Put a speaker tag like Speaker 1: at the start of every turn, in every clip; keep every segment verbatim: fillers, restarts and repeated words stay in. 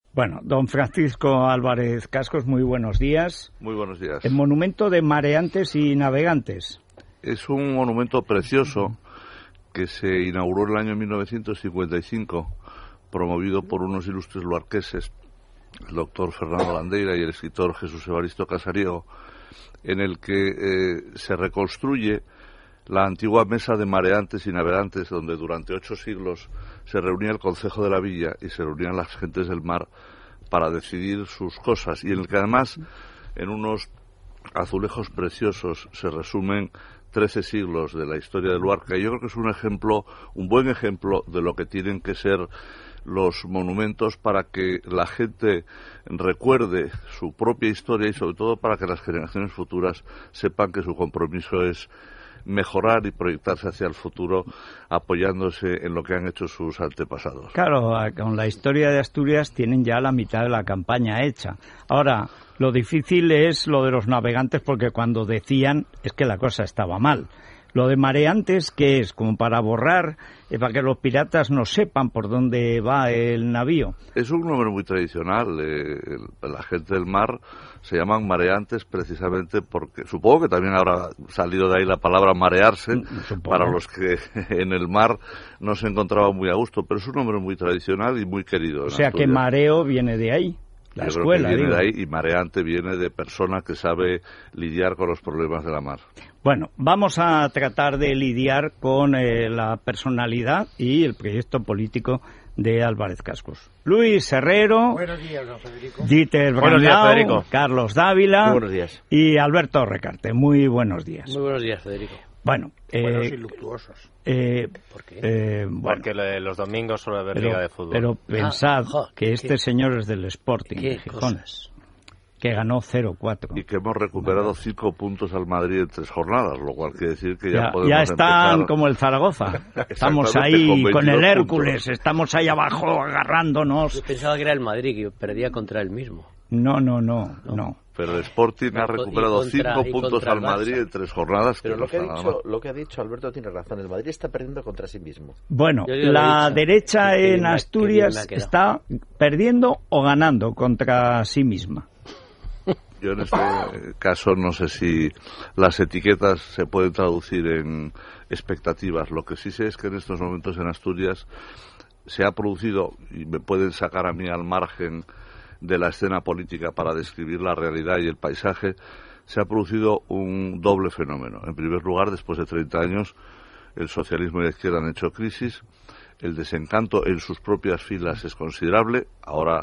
Speaker 1: Bueno, don Francisco Álvarez Cascos, muy buenos días.
Speaker 2: Muy buenos días.
Speaker 1: El monumento de mareantes y navegantes.
Speaker 2: Es un monumento precioso que se inauguró en el año mil novecientos cincuenta y cinco, promovido por unos ilustres luarqueses, el doctor Fernando Landeira y el escritor Jesús Evaristo Casariego, en el que eh, se reconstruye la antigua mesa de mareantes y navegantes, donde durante ocho siglos se reunía el concejo de la villa y se reunían las gentes del mar para decidir sus cosas, y en el que además, en unos azulejos preciosos, se resumen trece siglos de la historia de Luarca. Y yo creo que es un ejemplo, un buen ejemplo de lo que tienen que ser los monumentos para que la gente recuerde su propia historia y sobre todo para que las generaciones futuras sepan que su compromiso es mejorar y proyectarse hacia el futuro apoyándose en lo que han hecho sus antepasados.
Speaker 1: Claro, con la historia de Asturias tienen ya la mitad de la campaña hecha. Ahora, lo difícil es lo de los navegantes, porque cuando decían es que la cosa estaba mal. Lo de mareantes, ¿qué es? Como para borrar, eh, para que los piratas no sepan por dónde va el navío.
Speaker 2: Es un nombre muy tradicional. Eh, la gente del mar se llaman mareantes precisamente porque, supongo que también habrá salido de ahí la palabra marearse, supongo, para los que en el mar no se encontraban muy a gusto, pero es un nombre muy tradicional y muy querido.
Speaker 1: O sea
Speaker 2: Asturias.
Speaker 1: Que mareo viene de ahí. La
Speaker 2: Yo
Speaker 1: escuela,
Speaker 2: creo que viene
Speaker 1: digo.
Speaker 2: de ahí, y mareante viene de persona que sabe lidiar con los problemas de la mar.
Speaker 1: Bueno, vamos a tratar de lidiar con eh, la personalidad y el proyecto político de Álvarez Cascos. Luis Herrero,
Speaker 3: buenos días, don Federico.
Speaker 1: Dieter
Speaker 4: Buenos días,
Speaker 1: Brandao,
Speaker 4: Federico.
Speaker 1: Carlos Dávila,
Speaker 4: Muy buenos días.
Speaker 1: Y Alberto Recarte. Muy buenos días.
Speaker 4: Muy buenos días, Federico.
Speaker 1: Bueno, eh,
Speaker 3: Buenos y luctuosos.
Speaker 1: Eh,
Speaker 4: ¿Por qué?
Speaker 1: Eh, bueno,
Speaker 5: Porque lo de los domingos suele haber
Speaker 1: pero,
Speaker 5: liga de fútbol.
Speaker 1: Pero pensad
Speaker 4: Ah, jo,
Speaker 1: que
Speaker 4: ¿qué,
Speaker 1: este
Speaker 4: qué,
Speaker 1: señor es del Sporting
Speaker 4: ¿qué
Speaker 1: de Gijón,
Speaker 4: cosas?
Speaker 1: que ganó cero cuatro.
Speaker 2: Y que hemos recuperado cinco puntos al Madrid en tres jornadas, lo cual quiere decir que ya,
Speaker 1: Ya,
Speaker 2: podemos
Speaker 1: ya están
Speaker 2: empezar...
Speaker 1: como el Zaragoza. Estamos ahí
Speaker 2: con
Speaker 1: con el Hércules,
Speaker 2: puntos.
Speaker 1: estamos ahí abajo agarrándonos.
Speaker 4: Yo pensaba que era el Madrid, que perdía contra él mismo.
Speaker 1: No, no, no, no. no.
Speaker 2: Pero el Sporting ha recuperado
Speaker 4: y contra,
Speaker 2: cinco puntos al Madrid en tres jornadas.
Speaker 6: Pero
Speaker 2: que
Speaker 6: lo
Speaker 2: no
Speaker 6: que, ha
Speaker 2: está nada
Speaker 6: dicho,
Speaker 2: mal.
Speaker 6: lo que ha dicho Alberto tiene razón. El Madrid está perdiendo contra sí mismo.
Speaker 1: Bueno,
Speaker 4: Yo ya lo
Speaker 1: la
Speaker 4: he dicho.
Speaker 1: derecha
Speaker 4: Qué bien
Speaker 1: en
Speaker 4: me ha-
Speaker 1: Asturias
Speaker 4: qué bien me ha
Speaker 1: está perdiendo o ganando contra sí misma.
Speaker 2: Yo en este caso no sé si las etiquetas se pueden traducir en expectativas. Lo que sí sé es que en estos momentos en Asturias se ha producido, y me pueden sacar a mí al margen de la escena política para describir la realidad y el paisaje, se ha producido un doble fenómeno. En primer lugar, después de treinta años, el socialismo y la izquierda han hecho crisis, el desencanto en sus propias filas es considerable, ahora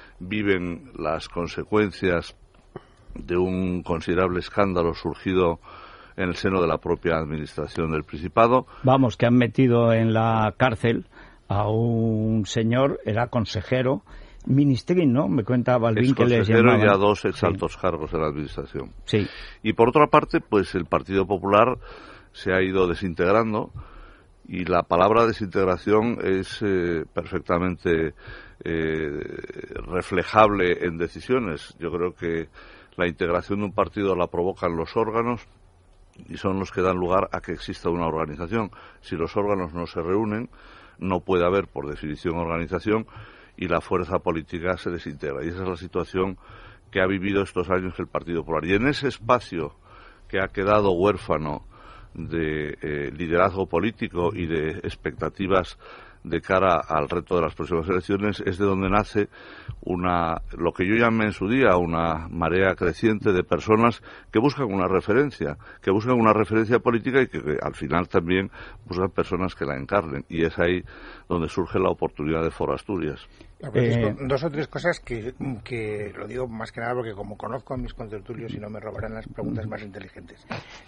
Speaker 2: viven las consecuencias de un considerable escándalo surgido en el seno de la propia administración del Principado.
Speaker 1: Vamos, que han metido en la cárcel a un señor, era consejero, ministerin, ¿no? Me cuenta Balbín que les
Speaker 2: consejero
Speaker 1: llamaban.
Speaker 2: y a dos exaltos
Speaker 1: Sí.
Speaker 2: cargos de la administración.
Speaker 1: Sí.
Speaker 2: Y por otra parte, pues el Partido Popular se ha ido desintegrando, y la palabra desintegración es eh, perfectamente eh, reflejable en decisiones. Yo creo que la integración de un partido la provocan los órganos y son los que dan lugar a que exista una organización. Si los órganos no se reúnen, no puede haber, por definición, organización, y la fuerza política se desintegra. Y esa es la situación que ha vivido estos años el Partido Popular. Y en ese espacio que ha quedado huérfano de eh, liderazgo político y de expectativas de cara al reto de las próximas elecciones, es de donde nace una, lo que yo llamé en su día, una marea creciente de personas que buscan una referencia, que buscan una referencia política y que, que al final también buscan personas que la encarnen, y es ahí donde surge la oportunidad de Foro Asturias.
Speaker 3: Francisco,
Speaker 1: Eh,
Speaker 3: dos o tres cosas que, que lo digo más que nada porque como conozco a mis contertulios y no me robarán las preguntas más inteligentes.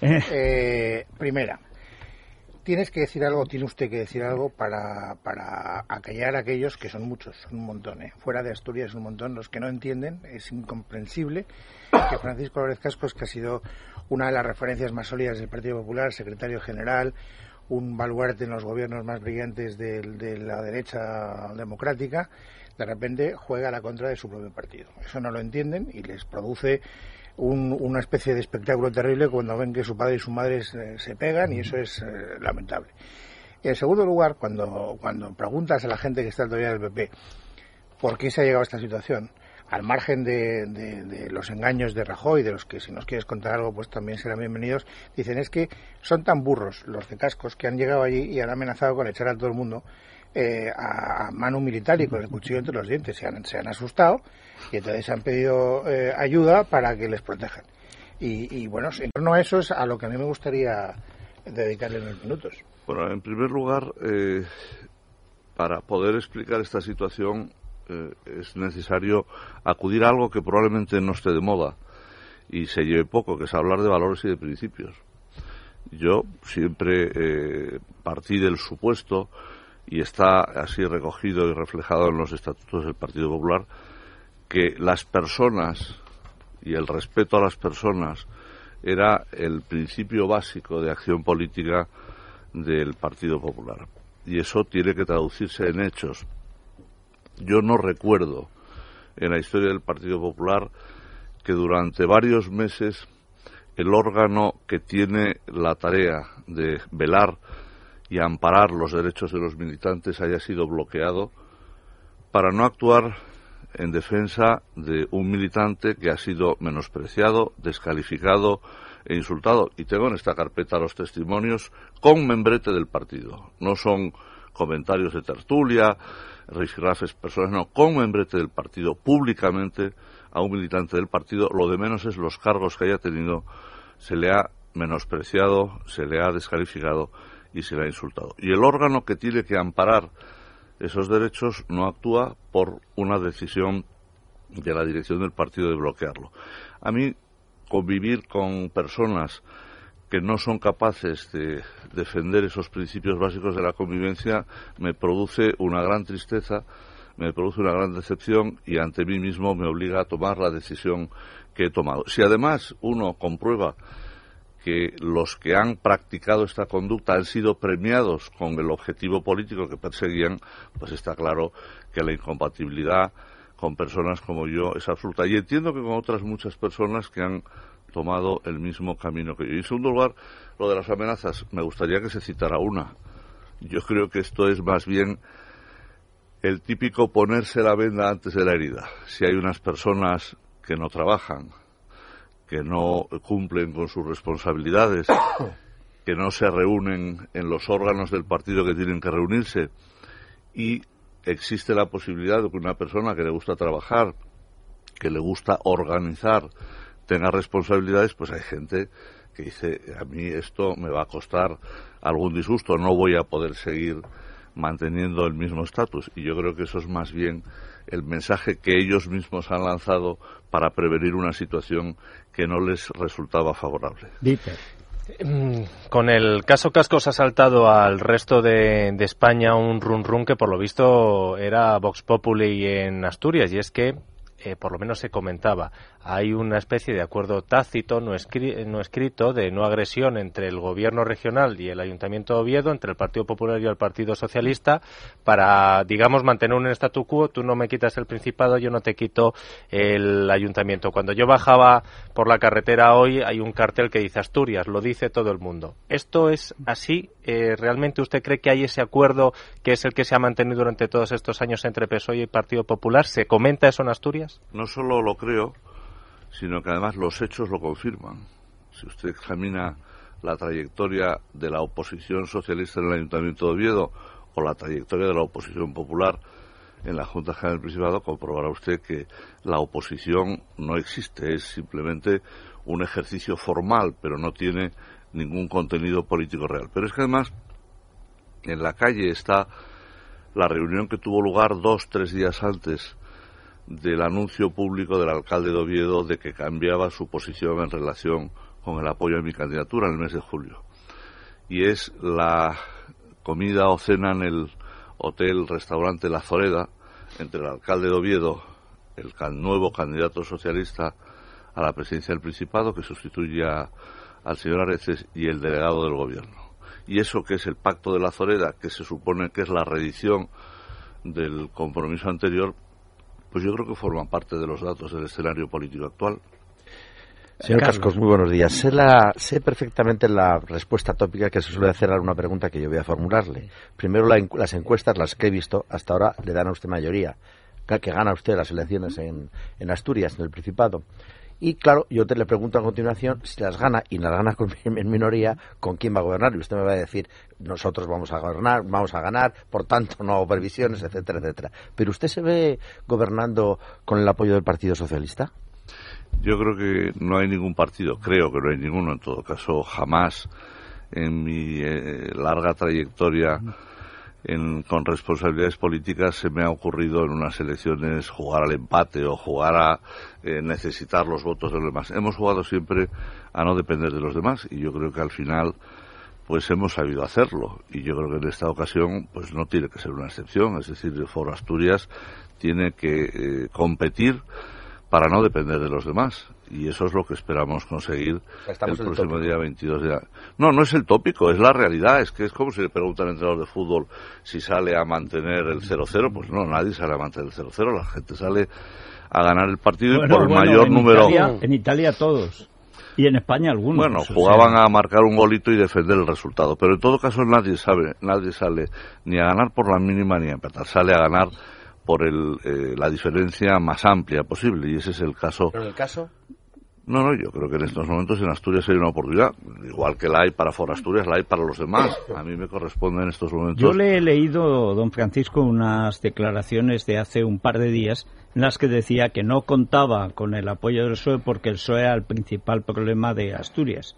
Speaker 3: Eh, primera, tienes que decir algo, tiene usted que decir algo para, para acallar a aquellos que son muchos, son un montón, ¿eh? Fuera de Asturias es un montón, los que no entienden, es incomprensible que Francisco Álvarez Cascos, que ha sido una de las referencias más sólidas del Partido Popular, secretario general, un baluarte en los gobiernos más brillantes de, de la derecha democrática, de repente juega a la contra de su propio partido. Eso no lo entienden y les produce un, una especie de espectáculo terrible cuando ven que su padre y su madre se, se pegan, y eso es eh, lamentable. Y en segundo lugar, cuando, cuando preguntas a la gente que está todavía en el P P, por qué se ha llegado a esta situación. Al margen de, de, de los engaños de Rajoy, de los que si nos quieres contar algo, pues también serán bienvenidos, dicen es que son tan burros los de cascos que han llegado allí y han amenazado con echar a todo el mundo eh, a, a mano militar y con el cuchillo entre los dientes. Se han, se han asustado y entonces han pedido eh, ayuda para que les protejan. Y, y bueno, en torno a eso es a lo que a mí me gustaría dedicarle unos minutos.
Speaker 2: Bueno, en primer lugar, eh, para poder explicar esta situación, Eh, es necesario acudir a algo que probablemente no esté de moda y se lleve poco, que es hablar de valores y de principios. Yo siempre eh, partí del supuesto, y está así recogido y reflejado en los estatutos del Partido Popular, que las personas y el respeto a las personas era el principio básico de acción política del Partido Popular. Y eso tiene que traducirse en hechos. Yo no recuerdo en la historia del Partido Popular que durante varios meses el órgano que tiene la tarea de velar y amparar los derechos de los militantes haya sido bloqueado para no actuar en defensa de un militante que ha sido menospreciado, descalificado e insultado. Y tengo en esta carpeta los testimonios con membrete del partido. No son comentarios de tertulia, rifirrafes personas, no, con membrete del partido, públicamente a un militante del partido. Lo de menos es los cargos que haya tenido, se le ha menospreciado, se le ha descalificado y se le ha insultado. Y el órgano que tiene que amparar esos derechos no actúa por una decisión de la dirección del partido de bloquearlo. A mí, convivir con personas que no son capaces de defender esos principios básicos de la convivencia me produce una gran tristeza, me produce una gran decepción y ante mí mismo me obliga a tomar la decisión que he tomado. Si además uno comprueba que los que han practicado esta conducta han sido premiados con el objetivo político que perseguían, pues está claro que la incompatibilidad con personas como yo es absoluta. Y entiendo que con otras muchas personas que han tomado el mismo camino que yo. Y en segundo lugar, lo de las amenazas, me gustaría que se citara una. Yo creo que esto es más bien el típico ponerse la venda antes de la herida. Si hay unas personas que no trabajan, que no cumplen con sus responsabilidades, que no se reúnen en los órganos del partido que tienen que reunirse, y existe la posibilidad de que una persona que le gusta trabajar, que le gusta organizar, tenga responsabilidades, pues hay gente que dice, a mí esto me va a costar algún disgusto, no voy a poder seguir manteniendo el mismo estatus. Y yo creo que eso es más bien el mensaje que ellos mismos han lanzado para prevenir una situación que no les resultaba favorable.
Speaker 1: Dieter.
Speaker 5: Con el caso Cascos ha saltado al resto de, de España un run run que por lo visto era Vox Populi en Asturias, y es que Eh, por lo menos se comentaba, hay una especie de acuerdo tácito, no, escri- no escrito, de no agresión entre el gobierno regional y el Ayuntamiento de Oviedo, entre el Partido Popular y el Partido Socialista, para, digamos, mantener un statu quo. Tú no me quitas el Principado, yo no te quito el Ayuntamiento. Cuando yo bajaba por la carretera hoy, hay un cartel que dice Asturias, lo dice todo el mundo. ¿Esto es así? Eh, ¿Realmente usted cree que hay ese acuerdo que es el que se ha mantenido durante todos estos años entre P S O E y Partido Popular? ¿Se comenta eso en Asturias?
Speaker 2: No solo lo creo, sino que además los hechos lo confirman. Si usted examina la trayectoria de la oposición socialista en el Ayuntamiento de Oviedo o la trayectoria de la oposición popular en la Junta General del Principado, comprobará usted que la oposición no existe, es simplemente un ejercicio formal, pero no tiene ningún contenido político real. Pero es que además en la calle está la reunión que tuvo lugar dos, tres días antes del anuncio público del alcalde de Oviedo de que cambiaba su posición en relación con el apoyo a mi candidatura en el mes de julio. Y es la comida o cena en el hotel restaurante La Zoreda entre el alcalde de Oviedo, el nuevo candidato socialista a la presidencia del Principado, que sustituye a, al señor Areces, y el delegado del gobierno. Y eso que es el pacto de La Zoreda, que se supone que es la reedición del compromiso anterior, pues yo creo que forman parte de los datos del escenario político actual.
Speaker 6: Señor Carlos. Cascos, muy buenos días. Sé, la, sé perfectamente la respuesta tópica que se suele hacer a una pregunta que yo voy a formularle. Primero, la, las encuestas, las que he visto, hasta ahora le dan a usted mayoría. que gana usted las elecciones en, en Asturias, en el Principado. Y claro, yo te le pregunto a continuación, si las gana y las gana con, en minoría, ¿con quién va a gobernar? Y usted me va a decir, nosotros vamos a gobernar, vamos a ganar, por tanto no hago previsiones, etcétera, etcétera. ¿Pero usted se ve gobernando con el apoyo del Partido Socialista?
Speaker 2: Yo creo que no hay ningún partido, creo que no hay ninguno, en todo caso, jamás en mi eh, larga trayectoria En, con responsabilidades políticas se me ha ocurrido en unas elecciones jugar al empate o jugar a eh, necesitar los votos de los demás. Hemos jugado siempre a no depender de los demás y yo creo que al final pues hemos sabido hacerlo y yo creo que en esta ocasión pues no tiene que ser una excepción, es decir, el Foro Asturias tiene que eh, competir para no depender de los demás. Y eso es lo que esperamos conseguir Estamos el próximo el día veintidós de... No, no es el tópico, es la realidad. Es que es como si le preguntan al entrenador de fútbol si sale a mantener el cero cero. Pues no, nadie sale a mantener el cero cero. La gente sale a ganar el partido bueno, y por el bueno, mayor
Speaker 1: en
Speaker 2: número...
Speaker 1: Italia, en Italia todos. Y en España algunos.
Speaker 2: Bueno, jugaban a marcar un golito y defender el resultado. Pero en todo caso nadie sabe, nadie sale ni a ganar por la mínima ni a empatar. Sale a ganar por el, eh, la diferencia más amplia posible. Y ese es el caso...
Speaker 6: ¿Pero en el caso...?
Speaker 2: No, no, yo creo que en estos momentos en Asturias hay una oportunidad. Igual que la hay para For Asturias, la hay para los demás. A mí me corresponde en estos momentos...
Speaker 1: Yo le he leído, don Francisco, unas declaraciones de hace un par de días en las que decía que no contaba con el apoyo del P S O E porque el P S O E era el principal problema de Asturias.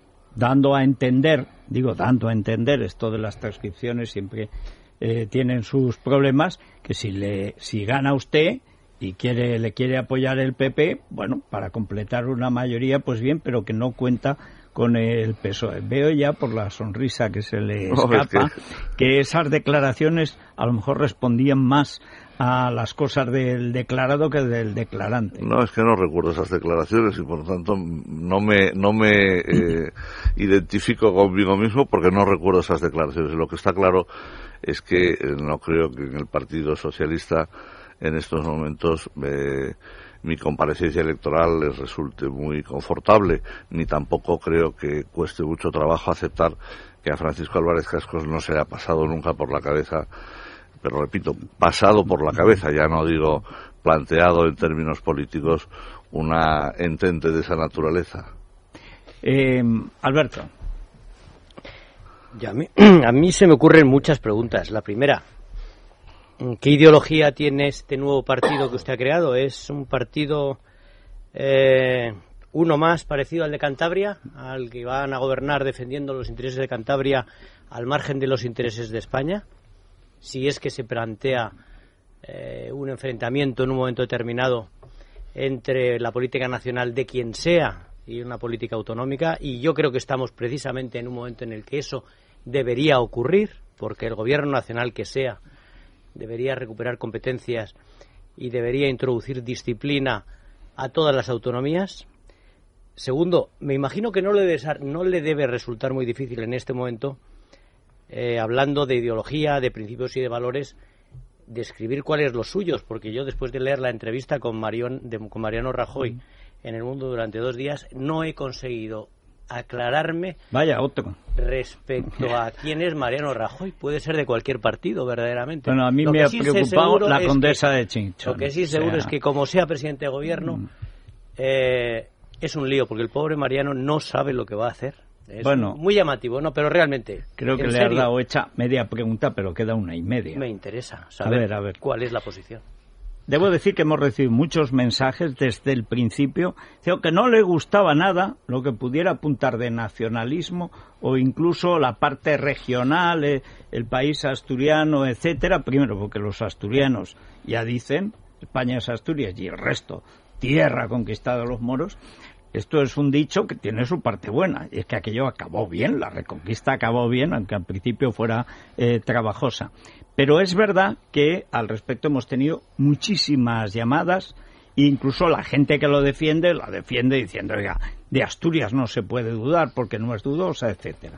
Speaker 1: Dando a entender, digo, dando a entender, esto de las transcripciones siempre eh, tienen sus problemas, que si, le, si gana usted... y quiere le quiere apoyar el P P, bueno, para completar una mayoría, pues bien, pero que no cuenta con el P S O E. Veo ya por la sonrisa que se le escapa no, es que... que esas declaraciones a lo mejor respondían más a las cosas del declarado que del declarante.
Speaker 2: No, es que no recuerdo esas declaraciones y por lo tanto no me no me eh, identifico conmigo mismo porque no recuerdo esas declaraciones. Lo que está claro es que eh, no creo que en el Partido Socialista en estos momentos eh, mi comparecencia electoral les resulte muy confortable, ni tampoco creo que cueste mucho trabajo aceptar que a Francisco Álvarez Cascos no se le ha pasado nunca por la cabeza, pero repito, pasado por la cabeza, ya no digo planteado en términos políticos, una entente de esa naturaleza.
Speaker 1: Eh, Alberto.
Speaker 4: Ya, a, mí, a mí se me ocurren muchas preguntas. La primera, ¿qué ideología tiene este nuevo partido que usted ha creado? ¿Es un partido eh, uno más parecido al de Cantabria, al que van a gobernar defendiendo los intereses de Cantabria al margen de los intereses de España? Si es que se plantea eh, un enfrentamiento en un momento determinado entre la política nacional de quien sea y una política autonómica, y yo creo que estamos precisamente en un momento en el que eso debería ocurrir, porque el gobierno nacional que sea debería recuperar competencias y debería introducir disciplina a todas las autonomías. Segundo, me imagino que no le, desa- no le debe resultar muy difícil en este momento, eh, hablando de ideología, de principios y de valores, describir cuáles los suyos, porque yo después de leer la entrevista con, Marion, de, con Mariano Rajoy en El Mundo durante dos días, no he conseguido aclararme
Speaker 1: Vaya, otro.
Speaker 4: respecto a quién es Mariano Rajoy. Puede ser de cualquier partido, verdaderamente.
Speaker 1: Bueno, a mí
Speaker 4: lo
Speaker 1: me ha
Speaker 4: sí
Speaker 1: preocupado la condesa
Speaker 4: que,
Speaker 1: de Chinchón.
Speaker 4: Lo que sí seguro o sea... es que como sea presidente de gobierno, mm. eh, es un lío, porque el pobre Mariano no sabe lo que va a hacer. Es
Speaker 1: bueno,
Speaker 4: muy llamativo, ¿no? Pero realmente,
Speaker 1: creo que le has dado hecha media pregunta, pero queda una y media.
Speaker 4: Me interesa saber
Speaker 1: a ver, a ver.
Speaker 4: cuál es la posición.
Speaker 1: Debo decir que hemos recibido muchos mensajes desde el principio, diciendo que no le gustaba nada lo que pudiera apuntar de nacionalismo o incluso la parte regional, eh, el país asturiano, etcétera. Primero, porque los asturianos ya dicen, España es Asturias y el resto, tierra conquistada a los moros. Esto es un dicho que tiene su parte buena, y es que aquello acabó bien, la reconquista acabó bien, aunque al principio fuera eh, trabajosa. Pero es verdad que al respecto hemos tenido muchísimas llamadas, e incluso la gente que lo defiende, la defiende diciendo, oiga, de Asturias no se puede dudar porque no es dudosa, etcétera.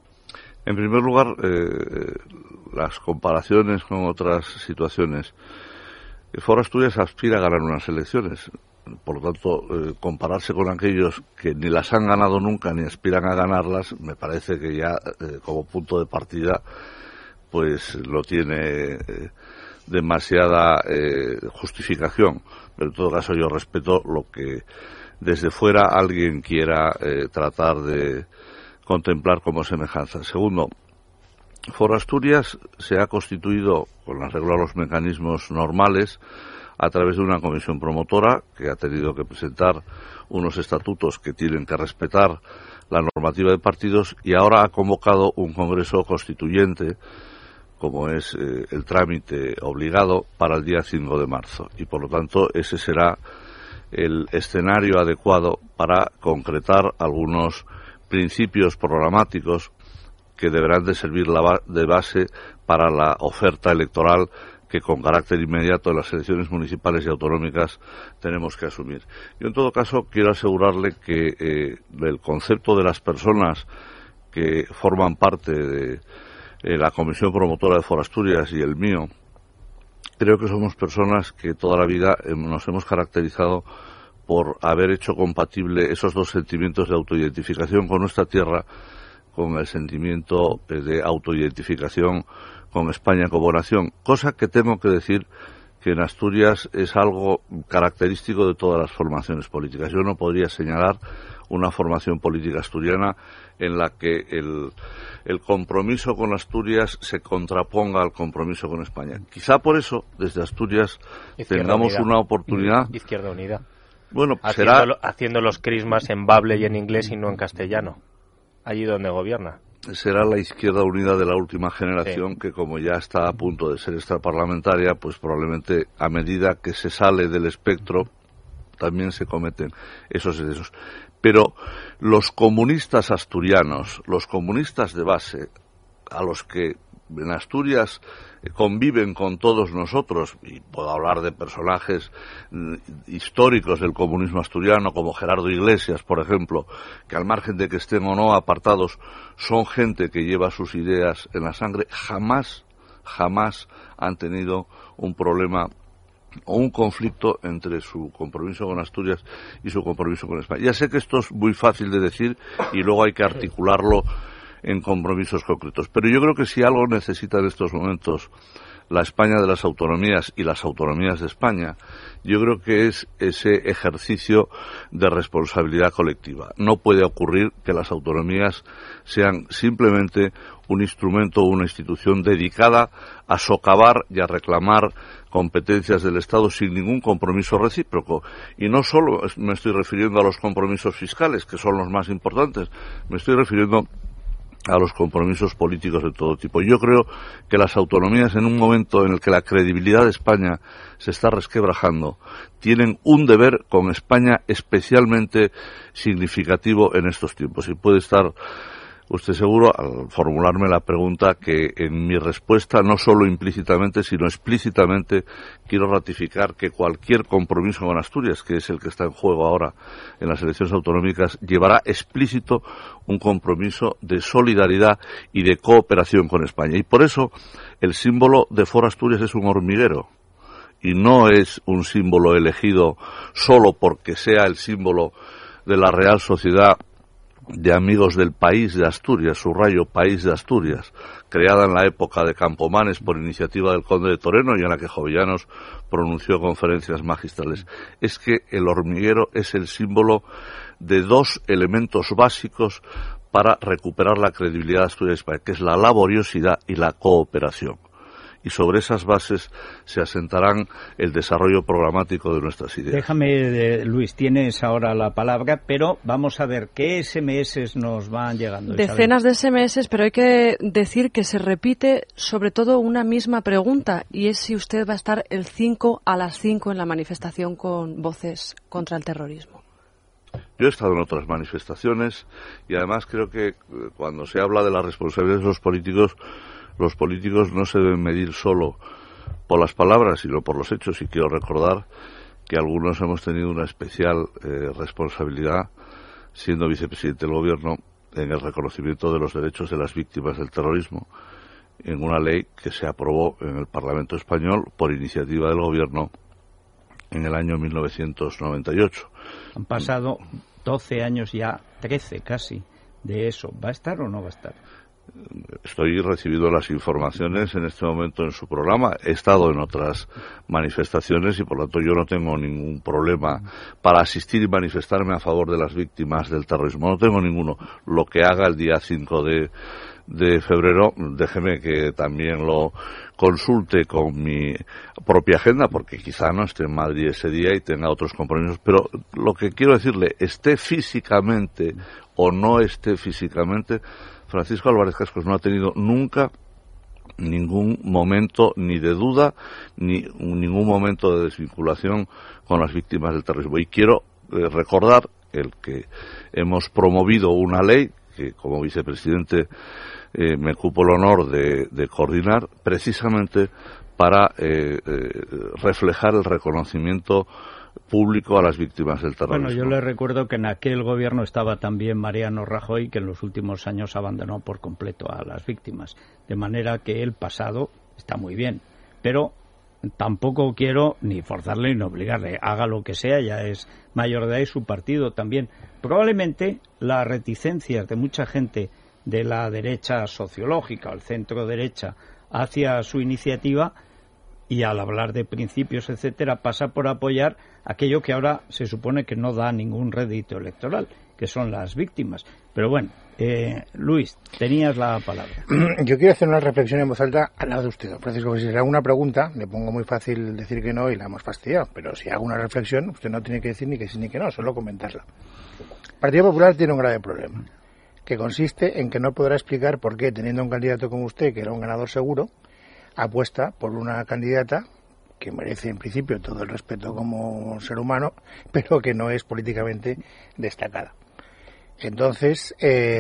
Speaker 2: En primer lugar, eh, las comparaciones con otras situaciones. El Foro Asturias aspira a ganar unas elecciones. Por lo tanto, eh, compararse con aquellos que ni las han ganado nunca ni aspiran a ganarlas, me parece que ya eh, como punto de partida pues lo tiene eh, demasiada eh, justificación, pero en todo caso yo respeto lo que desde fuera alguien quiera eh, tratar de contemplar como semejanza. Segundo, Foro Asturias se ha constituido, con arreglo a los mecanismos normales, a través de una comisión promotora que ha tenido que presentar unos estatutos que tienen que respetar la normativa de partidos, y ahora ha convocado un congreso constituyente, como es eh, el trámite obligado, para el día cinco de marzo. Y por lo tanto ese será el escenario adecuado para concretar algunos principios programáticos que deberán de servir la ba- de base para la oferta electoral que con carácter inmediato en las elecciones municipales y autonómicas tenemos que asumir. Yo en todo caso quiero asegurarle que eh, el concepto de las personas que forman parte de eh, la Comisión Promotora de Foro Asturias y el mío, creo que somos personas que toda la vida eh, nos hemos caracterizado por haber hecho compatible esos dos sentimientos de autoidentificación con nuestra tierra, con el sentimiento eh, de autoidentificación con España como nación, cosa que tengo que decir que en Asturias es algo característico de todas las formaciones políticas. Yo no podría señalar una formación política asturiana en la que el, el compromiso con Asturias se contraponga al compromiso con España. Quizá por eso, desde Asturias,
Speaker 5: Izquierda
Speaker 2: tengamos
Speaker 5: Unida.
Speaker 2: una oportunidad.
Speaker 5: Izquierda Unida.
Speaker 2: Bueno,
Speaker 5: haciendo,
Speaker 2: será...
Speaker 5: haciendo los crismas en bable y en inglés y no en castellano, allí donde gobierna.
Speaker 2: Será la Izquierda Unida de la última generación,
Speaker 5: sí,
Speaker 2: que como ya está a punto de ser extraparlamentaria, pues probablemente a medida que se sale del espectro también se cometen esos excesos. Pero los comunistas asturianos, los comunistas de base, a los que en Asturias conviven con todos nosotros, y puedo hablar de personajes históricos del comunismo asturiano como Gerardo Iglesias, por ejemplo, que al margen de que estén o no apartados, son gente que lleva sus ideas en la sangre, jamás, jamás han tenido un problema o un conflicto entre su compromiso con Asturias y su compromiso con España. Ya sé que esto es muy fácil de decir y luego hay que articularlo en compromisos concretos. Pero yo creo que si algo necesita en estos momentos la España de las autonomías y las autonomías de España, yo creo que es ese ejercicio de responsabilidad colectiva. No puede ocurrir que las autonomías sean simplemente un instrumento o una institución dedicada a socavar y a reclamar competencias del Estado sin ningún compromiso recíproco. Y no solo me estoy refiriendo a los compromisos fiscales, que son los más importantes, me estoy refiriendo a los compromisos políticos de todo tipo. Yo creo que las autonomías, en un momento en el que la credibilidad de España se está resquebrajando, tienen un deber con España especialmente significativo en estos tiempos. Y puede estar usted seguro, al formularme la pregunta, que en mi respuesta, no solo implícitamente, sino explícitamente, quiero ratificar que cualquier compromiso con Asturias, que es el que está en juego ahora en las elecciones autonómicas, llevará explícito un compromiso de solidaridad y de cooperación con España. Y por eso el símbolo de Foro Asturias es un hormiguero. Y no es un símbolo elegido solo porque sea el símbolo de la Real Sociedad de Amigos del País de Asturias, subrayo País de Asturias, creada en la época de Campomanes por iniciativa del conde de Toreno y en la que Jovellanos pronunció conferencias magistrales. Es que el hormiguero es el símbolo de dos elementos básicos para recuperar la credibilidad de Asturias y España, que es la laboriosidad y la cooperación. Y sobre esas bases se asentarán el desarrollo programático de nuestras ideas.
Speaker 1: Déjame, Luis, tienes ahora la palabra, pero vamos a ver qué ese eme ese nos van llegando.
Speaker 7: Decenas de ese eme ese, pero hay que decir que se repite sobre todo una misma pregunta, y es si usted va a estar el cinco a las cinco en la manifestación con Voces contra el Terrorismo.
Speaker 2: Yo he estado en otras manifestaciones y además creo que cuando se habla de las responsabilidades de los políticos, los políticos no se deben medir solo por las palabras, sino por los hechos. Y quiero recordar que algunos hemos tenido una especial eh, responsabilidad, siendo vicepresidente del Gobierno, en el reconocimiento de los derechos de las víctimas del terrorismo, en una ley que se aprobó en el Parlamento español por iniciativa del Gobierno en el año mil novecientos noventa y ocho.
Speaker 1: Han pasado doce años ya, trece casi, de eso. ¿Va a estar o no va a estar?
Speaker 2: Estoy recibiendo las informaciones en este momento en su programa. He estado en otras manifestaciones y, por lo tanto, yo no tengo ningún problema para asistir y manifestarme a favor de las víctimas del terrorismo. No tengo ninguno. Lo que haga el día cinco de, de febrero, déjeme que también lo consulte con mi propia agenda, porque quizá no esté en Madrid ese día y tenga otros compromisos. Pero lo que quiero decirle, esté físicamente o no esté físicamente, Francisco Álvarez Cascos no ha tenido nunca ningún momento ni de duda ni ningún momento de desvinculación con las víctimas del terrorismo. Y quiero eh, recordar el que hemos promovido una ley que como vicepresidente eh, me cupo el honor de, de coordinar precisamente para eh, eh, reflejar el reconocimiento público a las víctimas del terrorismo.
Speaker 1: Bueno, yo le recuerdo que en aquel gobierno estaba también Mariano Rajoy, que en los últimos años abandonó por completo a las víctimas. De manera que el pasado está muy bien, pero tampoco quiero ni forzarle ni obligarle. Haga lo que sea, ya es mayor de edad y su partido también. Probablemente las reticencias de mucha gente de la derecha sociológica o el centro derecha hacia su iniciativa, y al hablar de principios, etcétera, pasa por apoyar aquello que ahora se supone que no da ningún rédito electoral, que son las víctimas. Pero bueno, eh, Luis, tenías la palabra.
Speaker 3: Yo quiero hacer una reflexión en voz alta al lado de usted, Francisco. Si le hago una pregunta, le pongo muy fácil decir que no y la hemos fastidiado. Pero si hago una reflexión, usted no tiene que decir ni que sí ni que no, solo comentarla. El Partido Popular tiene un grave problema, que consiste en que no podrá explicar por qué, teniendo un candidato como usted, que era un ganador seguro, apuesta por una candidata que merece en principio todo el respeto como ser humano, pero que no es políticamente destacada. Entonces,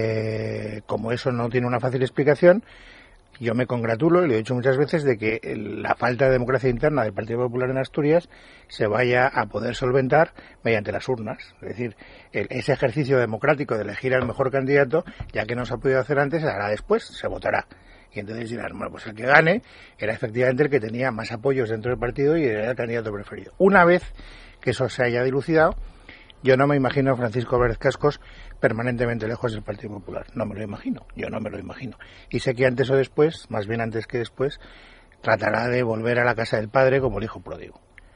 Speaker 3: eh, como eso no tiene una fácil explicación, yo me congratulo, y lo he dicho muchas veces, de que la falta de democracia interna del Partido Popular en Asturias se vaya a poder solventar mediante las urnas. Es decir, el, ese ejercicio democrático de elegir al mejor candidato, ya que no se ha podido hacer antes, se hará después, se votará. Y entonces dirán, bueno, pues el que gane era efectivamente el que tenía más apoyos dentro del partido y era el candidato preferido. Una vez que eso se haya dilucidado, yo no me imagino a Francisco Álvarez Cascos permanentemente lejos del Partido Popular. No me lo imagino, yo no me lo imagino. Y sé que antes o después, más bien antes que después, tratará de volver a la casa del padre como el hijo pródigo.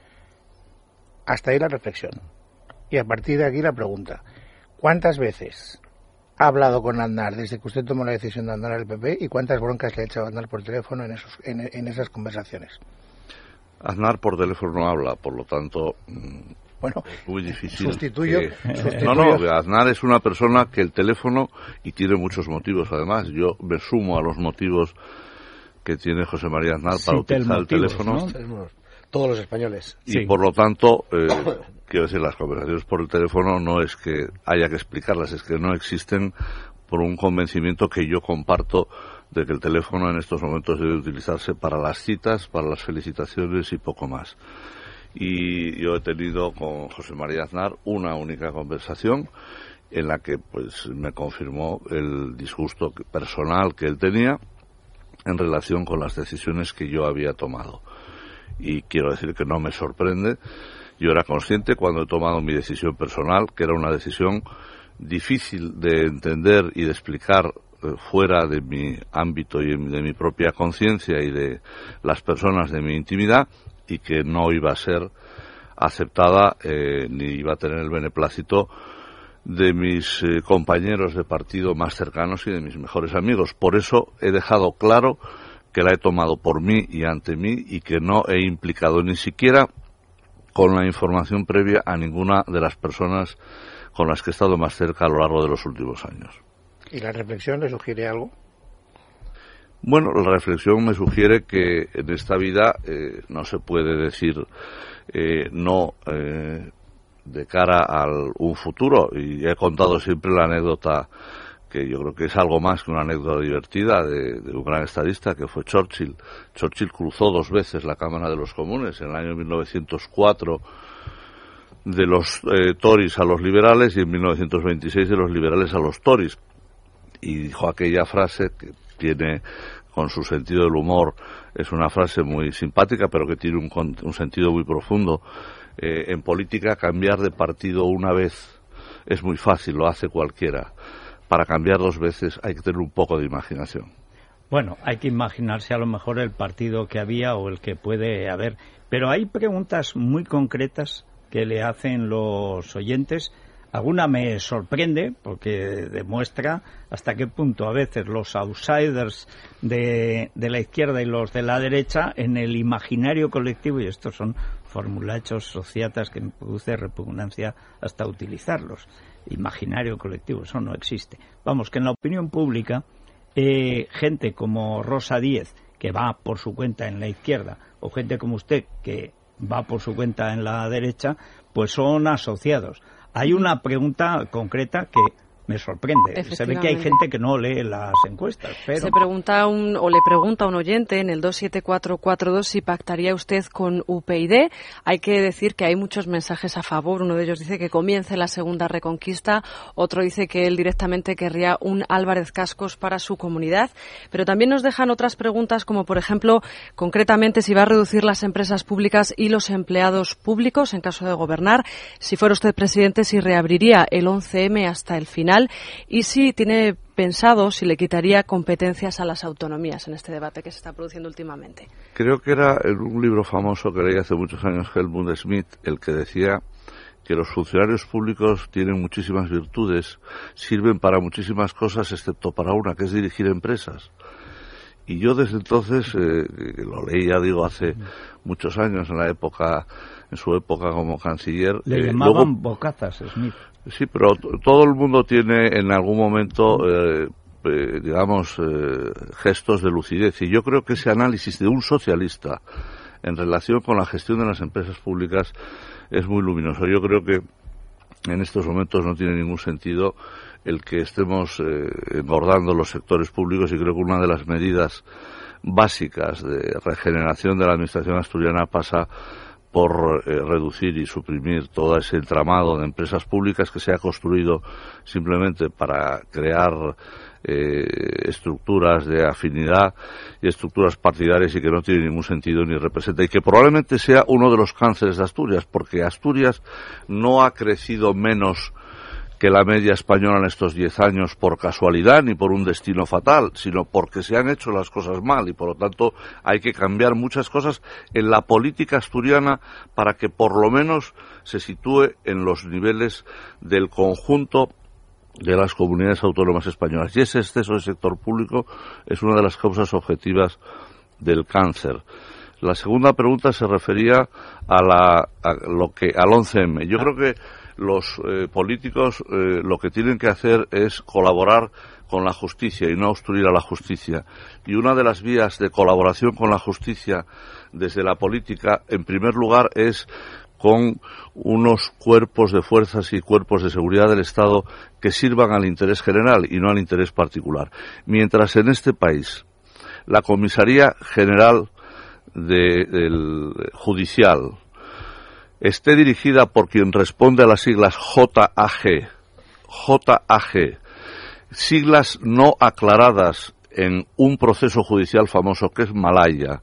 Speaker 3: Hasta ahí la reflexión. Y a partir de aquí la pregunta. ¿Cuántas veces ha hablado con Aznar desde que usted tomó la decisión de abandonar el P P y cuántas broncas le ha echado a Aznar por teléfono en, esos, en, en esas conversaciones?
Speaker 2: Aznar por teléfono no habla, por lo tanto,
Speaker 3: bueno,
Speaker 2: es muy difícil.
Speaker 3: Sustituyo,
Speaker 2: que...
Speaker 3: sustituyo.
Speaker 2: No, no, Aznar es una persona que el teléfono, y tiene muchos motivos además, yo me sumo a los motivos que tiene José María Aznar para sí, utilizar el teléfono.
Speaker 6: ¿No? Todos los españoles.
Speaker 2: Y
Speaker 6: sí.
Speaker 2: por lo tanto, eh, quiero decir, las conversaciones por el teléfono no es que haya que explicarlas, es que no existen por un convencimiento que yo comparto de que el teléfono en estos momentos debe utilizarse para las citas, para las felicitaciones y poco más. Y yo he tenido con José María Aznar una única conversación en la que pues me confirmó el disgusto personal que él tenía en relación con las decisiones que yo había tomado. Y quiero decir que no me sorprende. Yo era consciente cuando he tomado mi decisión personal que era una decisión difícil de entender y de explicar eh, fuera de mi ámbito y de mi propia conciencia y de las personas de mi intimidad, y que no iba a ser aceptada eh, ni iba a tener el beneplácito de mis eh, compañeros de partido más cercanos y de mis mejores amigos. Por eso he dejado claro que la he tomado por mí y ante mí, y que no he implicado ni siquiera con la información previa a ninguna de las personas con las que he estado más cerca a lo largo de los últimos años.
Speaker 3: ¿Y la reflexión le sugiere algo?
Speaker 2: Bueno, la reflexión me sugiere que en esta vida eh, no se puede decir eh, no eh, de cara a un futuro, y he contado siempre la anécdota que yo creo que es algo más que una anécdota divertida de, de un gran estadista que fue Churchill. Churchill cruzó dos veces la Cámara de los Comunes, en el año mil novecientos cuatro de los eh, Tories a los liberales y en mil novecientos veintiséis de los liberales a los Tories, y dijo aquella frase que tiene, con su sentido del humor, es una frase muy simpática pero que tiene un, un sentido muy profundo. Eh, en política cambiar de partido una vez es muy fácil, lo hace cualquiera. para cambiar dos veces hay que tener un poco de imaginación.
Speaker 1: Bueno, hay que imaginarse a lo mejor el partido que había o el que puede haber, pero hay preguntas muy concretas que le hacen los oyentes. Alguna me sorprende porque demuestra hasta qué punto a veces los outsiders de, de la izquierda y los de la derecha en el imaginario colectivo, y estos son formulachos sociatas que me produce repugnancia hasta utilizarlos. Imaginario colectivo, eso no existe. Vamos, que en la opinión pública eh, gente como Rosa Díez, que va por su cuenta en la izquierda, o gente como usted, que va por su cuenta en la derecha, pues son asociados. Hay una pregunta concreta que me sorprende. Se ve que hay gente que no lee las encuestas. Pero... Se
Speaker 7: pregunta un, o le pregunta a un oyente en el dos siete cuatro cuatro dos si pactaría usted con U P Y D. Hay que decir que hay muchos mensajes a favor. Uno de ellos dice que comience la segunda reconquista. Otro dice que él directamente querría un Álvarez Cascos para su comunidad. Pero también nos dejan otras preguntas, como por ejemplo, concretamente, si va a reducir las empresas públicas y los empleados públicos en caso de gobernar. Si fuera usted presidente, si reabriría el once eme hasta el final. Y si tiene pensado si le quitaría competencias a las autonomías en este debate que se está produciendo últimamente.
Speaker 2: Creo que era en un libro famoso que leí hace muchos años, Helmut Schmidt, el que decía que los funcionarios públicos tienen muchísimas virtudes, sirven para muchísimas cosas excepto para una, que es dirigir empresas. Y yo desde entonces, eh, lo leí, ya digo, hace muchos años, en la época, en su época como canciller.
Speaker 1: Le
Speaker 2: eh,
Speaker 1: llamaban
Speaker 2: luego,
Speaker 1: bocazas, Smith.
Speaker 2: Sí, pero t- todo el mundo tiene en algún momento, eh, eh, digamos, eh, gestos de lucidez. Y yo creo que ese análisis de un socialista en relación con la gestión de las empresas públicas es muy luminoso. Yo creo que en estos momentos no tiene ningún sentido el que estemos eh, engordando los sectores públicos, y creo que una de las medidas básicas de regeneración de la administración asturiana pasa por eh, reducir y suprimir todo ese entramado de empresas públicas que se ha construido simplemente para crear eh, estructuras de afinidad y estructuras partidarias y que no tiene ningún sentido ni representa, y que probablemente sea uno de los cánceres de Asturias, porque Asturias no ha crecido menos que la media española en estos diez años por casualidad ni por un destino fatal, sino porque se han hecho las cosas mal, y por lo tanto hay que cambiar muchas cosas en la política asturiana para que por lo menos se sitúe en los niveles del conjunto de las comunidades autónomas españolas. Y ese exceso de sector público es una de las causas objetivas del cáncer. La segunda pregunta se refería a, la, a lo que al once eme. Yo creo que los eh, políticos eh, lo que tienen que hacer es colaborar con la justicia y no obstruir a la justicia. Y una de las vías de colaboración con la justicia desde la política, en primer lugar, es con unos cuerpos de fuerzas y cuerpos de seguridad del Estado que sirvan al interés general y no al interés particular. Mientras en este país la Comisaría General de, del Judicial esté dirigida por quien responde a las siglas J A G, J A G, siglas no aclaradas en un proceso judicial famoso que es Malaya,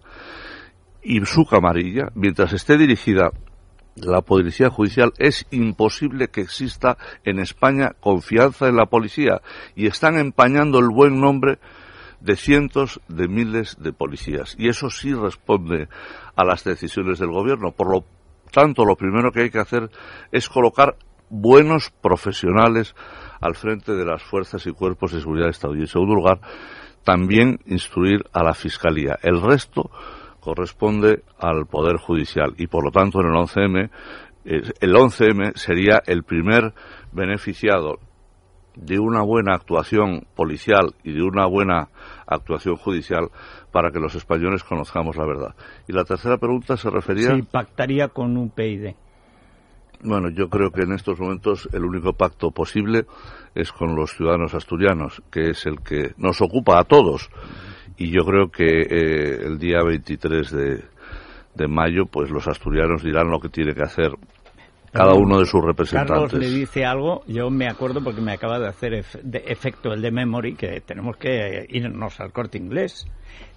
Speaker 2: y su camarilla, mientras esté dirigida la policía judicial, es imposible que exista en España confianza en la policía, y están empañando el buen nombre de cientos de miles de policías, y eso sí responde a las decisiones del gobierno. Por lo tanto, lo primero que hay que hacer es colocar buenos profesionales al frente de las fuerzas y cuerpos de seguridad del Estado. Y en segundo lugar, también instruir a la Fiscalía. El resto corresponde al Poder Judicial. Y por lo tanto, en el once eme, el once eme sería el primer beneficiado de una buena actuación policial y de una buena actuación judicial para que los españoles conozcamos la verdad. Y la tercera pregunta se refería...
Speaker 1: Sí, pactaría con U P Y D.
Speaker 2: Bueno, yo creo que en estos momentos el único pacto posible es con los ciudadanos asturianos, que es el que nos ocupa a todos. Y yo creo que eh, el día veintitrés de, de mayo, pues los asturianos dirán lo que tiene que hacer cada uno de sus representantes.
Speaker 1: Carlos le dice algo, yo me acuerdo porque me acaba de hacer ef- de efecto el de memory, que tenemos que irnos al Corte Inglés.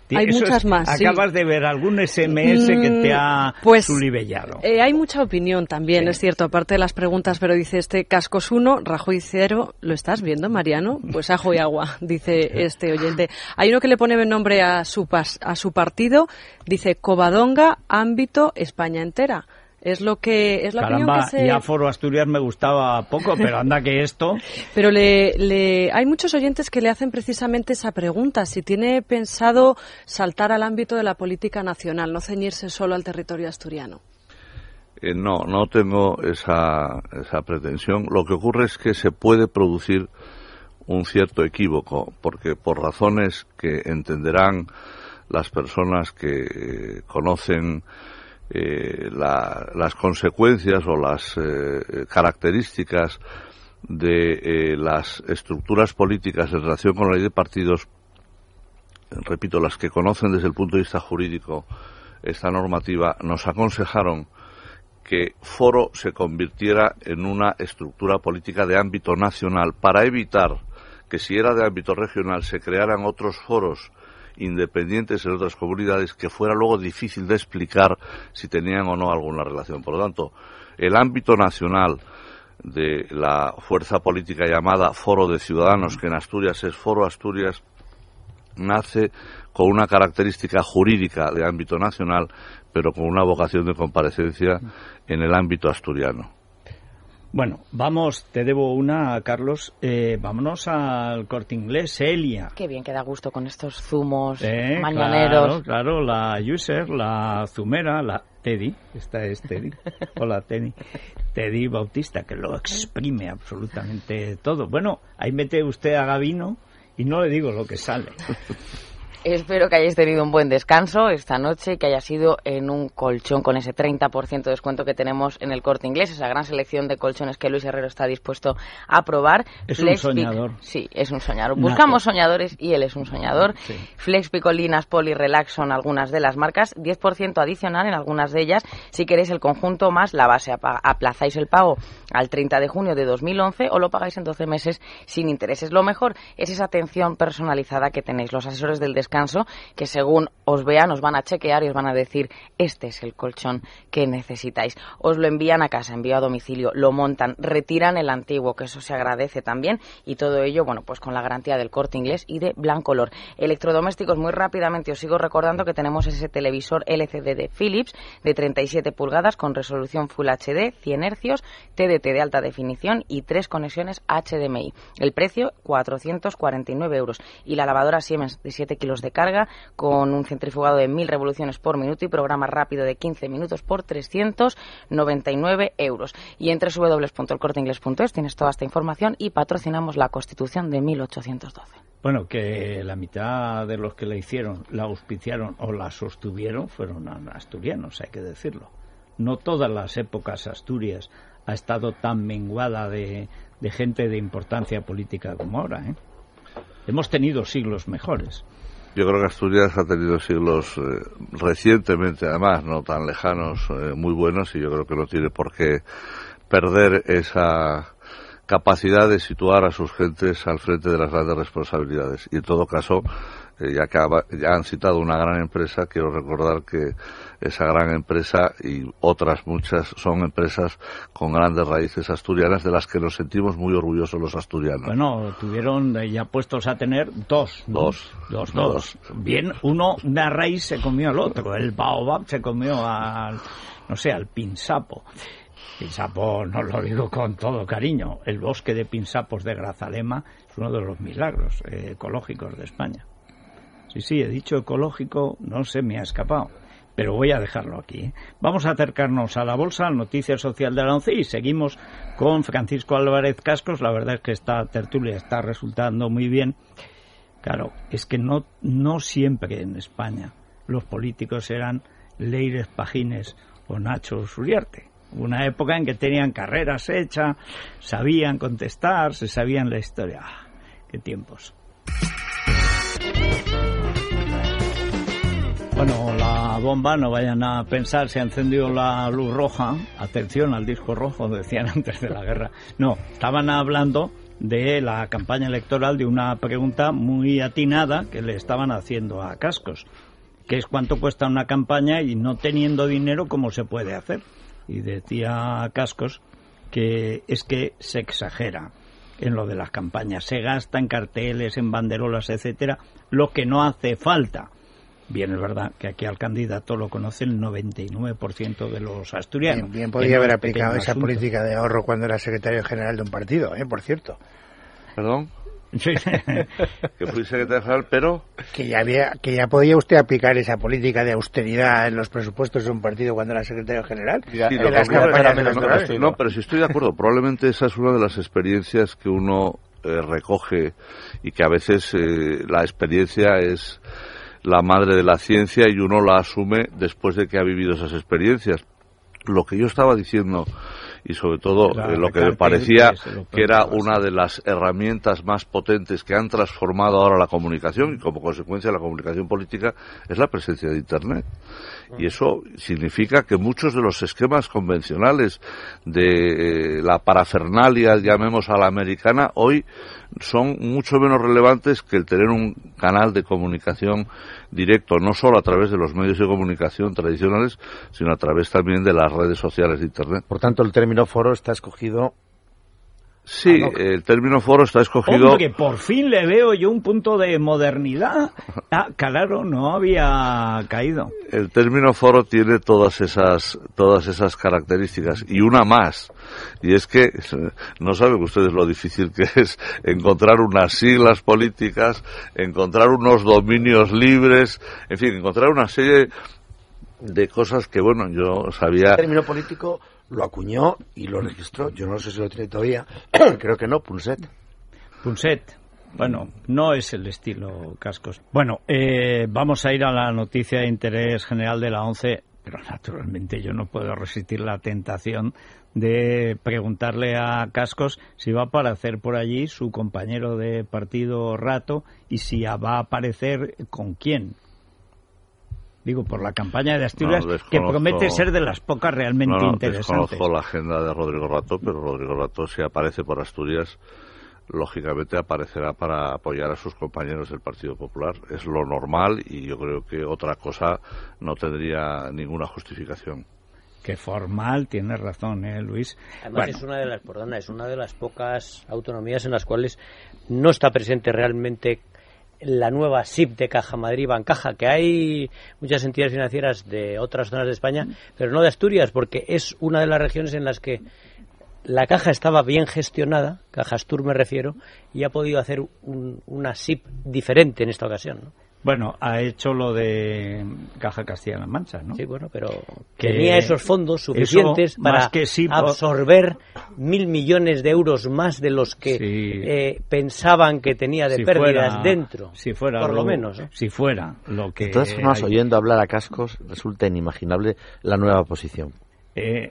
Speaker 7: Hay
Speaker 1: Eso
Speaker 7: muchas
Speaker 1: es,
Speaker 7: más.
Speaker 1: Acabas
Speaker 7: sí.
Speaker 1: de ver algún ese eme ese que te ha
Speaker 7: pues,
Speaker 1: sulibellado.
Speaker 7: Eh, hay mucha opinión también, sí. Es cierto, aparte de las preguntas, pero dice este Cascos uno, Rajoy cero. ¿Lo estás viendo, Mariano? Pues ajo y agua, dice este oyente. Hay uno que le pone nombre a su, pas, a su partido, dice Covadonga, ámbito, España entera. Es lo que es la
Speaker 1: Caramba,
Speaker 7: opinión que se...
Speaker 1: ya Foro Asturias me gustaba poco, pero anda que esto...
Speaker 7: Pero le, le hay muchos oyentes que le hacen precisamente esa pregunta, si tiene pensado saltar al ámbito de la política nacional, no ceñirse solo al territorio asturiano.
Speaker 2: Eh, no, no tengo esa, esa pretensión. Lo que ocurre es que se puede producir un cierto equívoco, porque por razones que entenderán las personas que eh, conocen Eh, la, las consecuencias o las eh, características de eh, las estructuras políticas en relación con la ley de partidos, repito, las que conocen desde el punto de vista jurídico esta normativa, nos aconsejaron que Foro se convirtiera en una estructura política de ámbito nacional para evitar que, si era de ámbito regional, se crearan otros foros independientes en otras comunidades que fuera luego difícil de explicar si tenían o no alguna relación. Por lo tanto, el ámbito nacional de la fuerza política llamada Foro de Ciudadanos, que en Asturias es Foro Asturias, nace con una característica jurídica de ámbito nacional, pero con una vocación de comparecencia en el ámbito asturiano.
Speaker 1: Bueno, vamos, te debo una, Carlos, eh, vámonos al Corte Inglés, Elia.
Speaker 8: Qué bien que da gusto con estos zumos
Speaker 1: eh,
Speaker 8: mañaneros.
Speaker 1: Claro, claro, la user, la zumera, la Teddy, esta es Teddy, hola Teddy, Teddy Bautista, que lo exprime absolutamente todo. Bueno, ahí mete usted a Gavino y no le digo lo que sale.
Speaker 8: Espero que hayáis tenido un buen descanso esta noche y que haya sido en un colchón con ese treinta por ciento de descuento que tenemos en el Corte Inglés, esa gran selección de colchones que Luis Herrero está dispuesto a probar.
Speaker 1: Es
Speaker 8: Flex
Speaker 1: un soñador.
Speaker 8: Pic... Sí, es un soñador. Buscamos soñadores y él es un soñador. Sí. Flex, Picolinas, Poli, Relax son algunas de las marcas, diez por ciento adicional en algunas de ellas. Si queréis el conjunto más la base, aplazáis el pago al treinta de junio de dos mil once o lo pagáis en doce meses sin intereses. Lo mejor es esa atención personalizada que tenéis los asesores del descanso, que según os vean os van a chequear y os van a decir este es el colchón que necesitáis. Os lo envían a casa, envío a domicilio, lo montan, retiran el antiguo, que eso se agradece también, y todo ello, bueno, pues con la garantía del Corte Inglés y de Blancolor. Electrodomésticos, muy rápidamente os sigo recordando que tenemos ese televisor L C D de Philips de treinta y siete pulgadas con resolución Full H D, cien hercios, T D T de alta definición y tres conexiones H D M I. El precio, cuatrocientos cuarenta y nueve euros. Y la lavadora Siemens de siete kilos de carga con un centrifugado de mil revoluciones por minuto y programa rápido de quince minutos por trescientos noventa y nueve euros. Y en doble u doble u doble u punto el corte inglés punto es tienes toda esta información y patrocinamos la Constitución de mil ochocientos doce.
Speaker 1: Bueno, que la mitad de los que la hicieron, la auspiciaron o la sostuvieron fueron asturianos, hay que decirlo. No todas las épocas Asturias ha estado tan menguada de, de gente de importancia política como ahora, ¿eh? Hemos tenido siglos mejores.
Speaker 2: Yo creo que Asturias ha tenido siglos eh, recientemente, además, no tan lejanos, eh, muy buenos, y yo creo que no tiene por qué perder esa capacidad de situar a sus gentes al frente de las grandes responsabilidades. Y en todo caso, eh, ya que ya han citado una gran empresa, quiero recordar que esa gran empresa y otras muchas son empresas con grandes raíces asturianas, de las que nos sentimos muy orgullosos los asturianos.
Speaker 1: Bueno, tuvieron ya puestos a tener dos. ¿no?
Speaker 2: Dos.
Speaker 1: Dos, dos. dos. Bien, uno, una raíz se comió al otro. El baobab se comió al, no sé, al pinsapo. Pinsapo, no lo digo con todo cariño. El bosque de pinsapos de Grazalema es uno de los milagros eh, ecológicos de España. Sí, sí, he dicho ecológico, no se me ha escapado. Pero voy a dejarlo aquí, ¿eh? Vamos a acercarnos a la bolsa, Noticia Social de la ONCE, y seguimos con Francisco Álvarez Cascos. La verdad es que esta tertulia está resultando muy bien. Claro, es que no, no siempre en España los políticos eran Leires Pajines o Nacho Uriarte. Una época en que tenían carreras hechas, sabían contestar, se sabían la historia. ¡Ah, qué tiempos! Bueno, la bomba, no vayan a pensar, se ha encendido la luz roja. Atención al disco rojo, decían antes de la guerra. No, estaban hablando de la campaña electoral, de una pregunta muy atinada que le estaban haciendo a Cascos. que es cuánto cuesta una campaña y no teniendo dinero cómo se puede hacer. Y decía Cascos que es que se exagera en lo de las campañas, se gasta en carteles, en banderolas, etcétera, lo que no hace falta. Bien, es verdad que aquí al candidato lo conoce el noventa y nueve por ciento de los asturianos.
Speaker 3: Bien, bien podría haber aplicado esa asunto. política de ahorro cuando era secretario general de un partido, ¿eh? Por cierto.
Speaker 2: ¿Perdón? Sí. Que fui secretario general, pero...
Speaker 3: Que ya, había, que ya podía usted aplicar esa política de austeridad en los presupuestos de un partido cuando era secretario general.
Speaker 2: Sí, en las campañas electorales. No, pero si estoy de acuerdo. Probablemente esa es una de las experiencias que uno eh, recoge y que a veces eh, la experiencia es la madre de la ciencia y uno la asume después de que ha vivido esas experiencias. Lo que yo estaba diciendo, y sobre todo claro, eh, lo que me parecía que era una de las herramientas más potentes que han transformado ahora la comunicación, y como consecuencia la comunicación política, es la presencia de Internet. Y eso significa que muchos de los esquemas convencionales de eh, la parafernalia, llamemos a la americana, hoy son mucho menos relevantes que el tener un canal de comunicación directo, no solo a través de los medios de comunicación tradicionales, sino a través también de las redes sociales de Internet.
Speaker 6: Por tanto, el término foro está escogido...
Speaker 2: Sí, ah, no. El término foro está escogido...
Speaker 1: Hombre, por fin le veo yo un punto de modernidad. Ah, claro, no había caído.
Speaker 2: El término foro tiene todas esas todas esas características, y una más, y es que no saben ustedes lo difícil que es encontrar unas siglas políticas, encontrar unos dominios libres, en fin, encontrar una serie de cosas que, bueno, yo sabía...
Speaker 6: El término político... lo acuñó y lo registró. Yo no sé si lo tiene todavía. Creo que no, Punset.
Speaker 1: Punset. Bueno, no es el estilo Cascos. Bueno, eh, vamos a ir a la noticia de interés general de la ONCE, pero naturalmente yo no puedo resistir la tentación de preguntarle a Cascos si va a aparecer por allí su compañero de partido Rato y si va a aparecer con quién. Digo, por la campaña de Asturias, no, que promete ser de las pocas realmente
Speaker 2: no, no,
Speaker 1: interesantes.
Speaker 2: Desconozco la agenda de Rodrigo Rato, pero Rodrigo Rato, si aparece por Asturias, lógicamente aparecerá para apoyar a sus compañeros del Partido Popular. Es lo normal y yo creo que otra cosa no tendría ninguna justificación.
Speaker 1: Que formal, tienes razón, ¿eh, Luis?
Speaker 4: Además, bueno. es una de las, perdona, es una de las pocas autonomías en las cuales no está presente realmente la nueva S I P de Caja Madrid Bancaja, que hay muchas entidades financieras de otras zonas de España, pero no de Asturias, porque es una de las regiones en las que la caja estaba bien gestionada, Cajastur me refiero, y ha podido hacer un, una S I P diferente en esta ocasión, ¿no?
Speaker 1: Bueno, ha hecho lo de Caja Castilla-La Mancha, ¿no?
Speaker 4: Sí, bueno, pero que tenía esos fondos suficientes
Speaker 1: eso,
Speaker 4: para
Speaker 1: que sí,
Speaker 4: absorber mil millones de euros más de los que sí. eh, pensaban que tenía de si pérdidas
Speaker 1: fuera,
Speaker 4: dentro,
Speaker 1: si fuera
Speaker 4: por
Speaker 1: lo,
Speaker 4: lo menos, ¿no?
Speaker 1: Si fuera lo que...
Speaker 6: De todas formas, hay... oyendo hablar a Cascos, resulta inimaginable la nueva posición.
Speaker 1: Eh,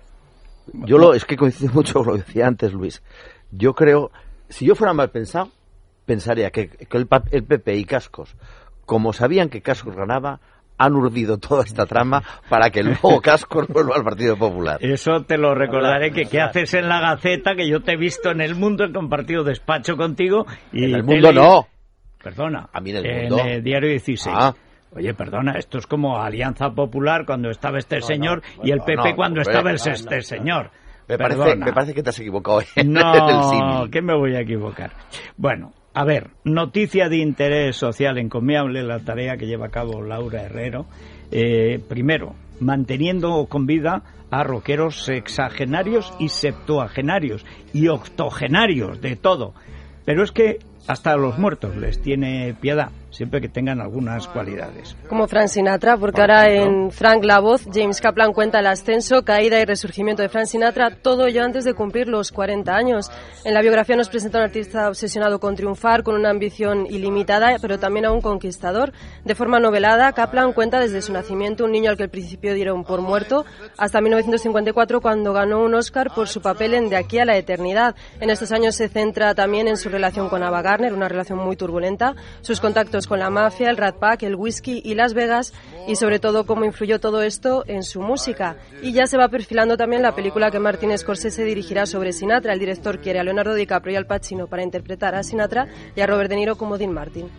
Speaker 6: yo lo, es que coincide mucho con lo que decía antes, Luis. Yo creo, si yo fuera mal pensado, pensaría que, que el, el P P y Cascos, como sabían que Cascos ganaba, han urdido toda esta trama para que luego Cascos vuelva al Partido Popular.
Speaker 1: Eso te lo recordaré, que qué haces en la Gaceta, que yo te he visto en El Mundo, he compartido despacho contigo. Y
Speaker 6: en El Mundo no.
Speaker 1: Perdona.
Speaker 6: A mí en El Mundo.
Speaker 1: En el Diario dieciséis. Ah. Oye, perdona, esto es como Alianza Popular cuando estaba este no, señor no, bueno, y el P P no, cuando hombre, estaba el no, este no, señor.
Speaker 6: Me parece, me parece que te has equivocado en
Speaker 1: no,
Speaker 6: el símil.
Speaker 1: ¿Qué me voy a equivocar? Bueno, a ver, noticia de interés social encomiable, la tarea que lleva a cabo Laura Herrero. Eh, primero, manteniendo con vida a rockeros sexagenarios y septuagenarios y octogenarios, de todo. Pero es que hasta a los muertos les tiene piedad, siempre que tengan algunas cualidades.
Speaker 9: Como Frank Sinatra, porque ahora en Frank la Voz, James Kaplan cuenta el ascenso, caída y resurgimiento de Frank Sinatra, todo ello antes de cumplir los cuarenta años. En la biografía nos presenta un artista obsesionado con triunfar, con una ambición ilimitada, pero también a un conquistador. De forma novelada, Kaplan cuenta desde su nacimiento, un niño al que al principio dieron por muerto, hasta mil novecientos cincuenta y cuatro, cuando ganó un Oscar por su papel en De aquí a la eternidad. En estos años se centra también en su relación con Ava Gardner, una relación muy turbulenta, sus contactos con la mafia, el Rat Pack, el whisky y Las Vegas, y sobre todo cómo influyó todo esto en su música. Y ya se va perfilando también la película que Martin Scorsese dirigirá sobre Sinatra. El director quiere a Leonardo DiCaprio y Al Pacino para interpretar a Sinatra y a Robert De Niro como Dean Martin.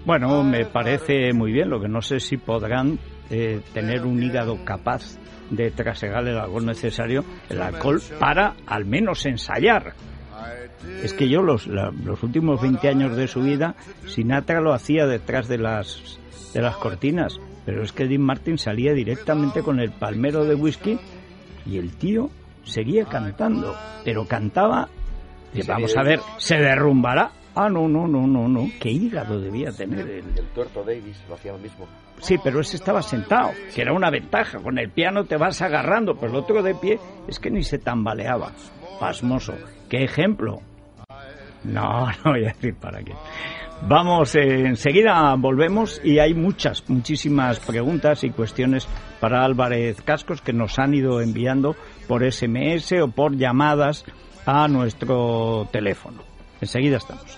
Speaker 1: Bueno, me parece muy bien, lo que no sé si podrán eh, tener un hígado capaz de trasegar el alcohol necesario, el alcohol para al menos ensayar. Es que yo los, la, los últimos veinte años de su vida, Sinatra lo hacía detrás de las, de las cortinas, pero es que Dean Martin salía directamente con el palmero de whisky y el tío seguía cantando, pero cantaba, y vamos a ver, ¿se derrumbará? Ah, no, no, no, no, no, qué hígado debía tener el...
Speaker 6: El tuerto Davis lo hacía lo mismo.
Speaker 1: Sí, pero ese estaba sentado, que era una ventaja. Con el piano te vas agarrando, pero el otro de pie es que ni se tambaleaba. Pasmoso. ¿Qué ejemplo? No, no voy a decir para qué. Vamos, eh, enseguida volvemos y hay muchas, muchísimas preguntas y cuestiones para Álvarez Cascos que nos han ido enviando por ese eme ese o por llamadas a nuestro teléfono. Enseguida estamos.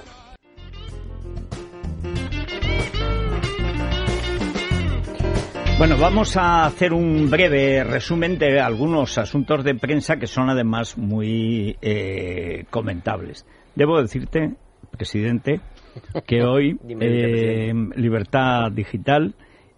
Speaker 1: Bueno, vamos a hacer un breve resumen de algunos asuntos de prensa que son además muy eh, comentables. Debo decirte, presidente, que hoy eh, Libertad Digital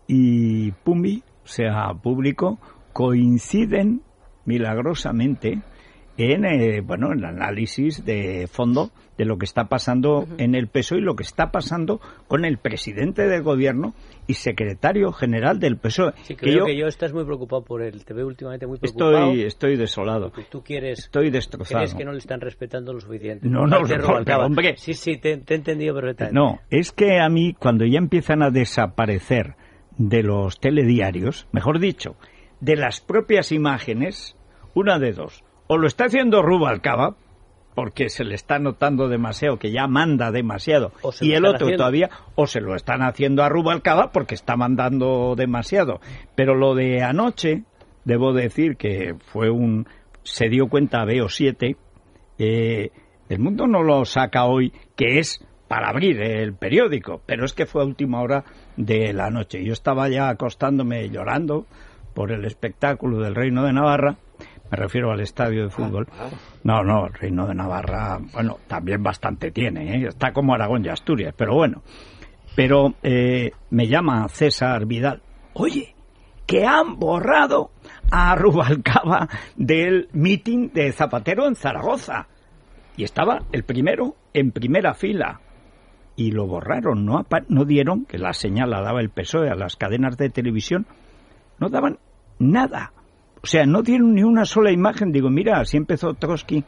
Speaker 1: y Pumbi, o sea, Público, coinciden milagrosamente en eh, bueno, en el análisis de fondo de lo que está pasando uh-huh. en el P S O E y lo que está pasando con el presidente del gobierno y secretario general del P S O E.
Speaker 4: Sí, creo que yo, que yo estás muy preocupado por él, te veo últimamente muy preocupado.
Speaker 1: Estoy, estoy desolado.
Speaker 4: Tú quieres,
Speaker 1: estoy destrozado.
Speaker 4: ¿Crees que no le están respetando lo suficiente?
Speaker 1: No, no, no, no, no hombre.
Speaker 4: Sí, sí, te, te he entendido perfectamente.
Speaker 1: No, es que a mí cuando ya empiezan a desaparecer de los telediarios, mejor dicho, de las propias imágenes, una de dos. O lo está haciendo Rubalcaba, porque se le está notando demasiado, que ya manda demasiado, y el otro haciendo. todavía, o se lo están haciendo a Rubalcaba porque está mandando demasiado. Pero lo de anoche, debo decir que fue un... se dio cuenta B O siete, eh, el Mundo no lo saca hoy, que es para abrir el periódico, pero es que fue a última hora de la noche. Yo estaba ya acostándome llorando por el espectáculo del Reino de Navarra. Me refiero al estadio de fútbol. No, no, el Reino de Navarra, bueno, también bastante tiene, ¿eh? Está como Aragón y Asturias, pero bueno. Pero eh, me llama César Vidal. Oye, que han borrado a Rubalcaba del mitin de Zapatero en Zaragoza. Y estaba el primero en primera fila. Y lo borraron, no, no dieron, que la señal la daba el P S O E a las cadenas de televisión, no daban nada. O sea, no dieron ni una sola imagen. Digo, mira, así empezó Trotsky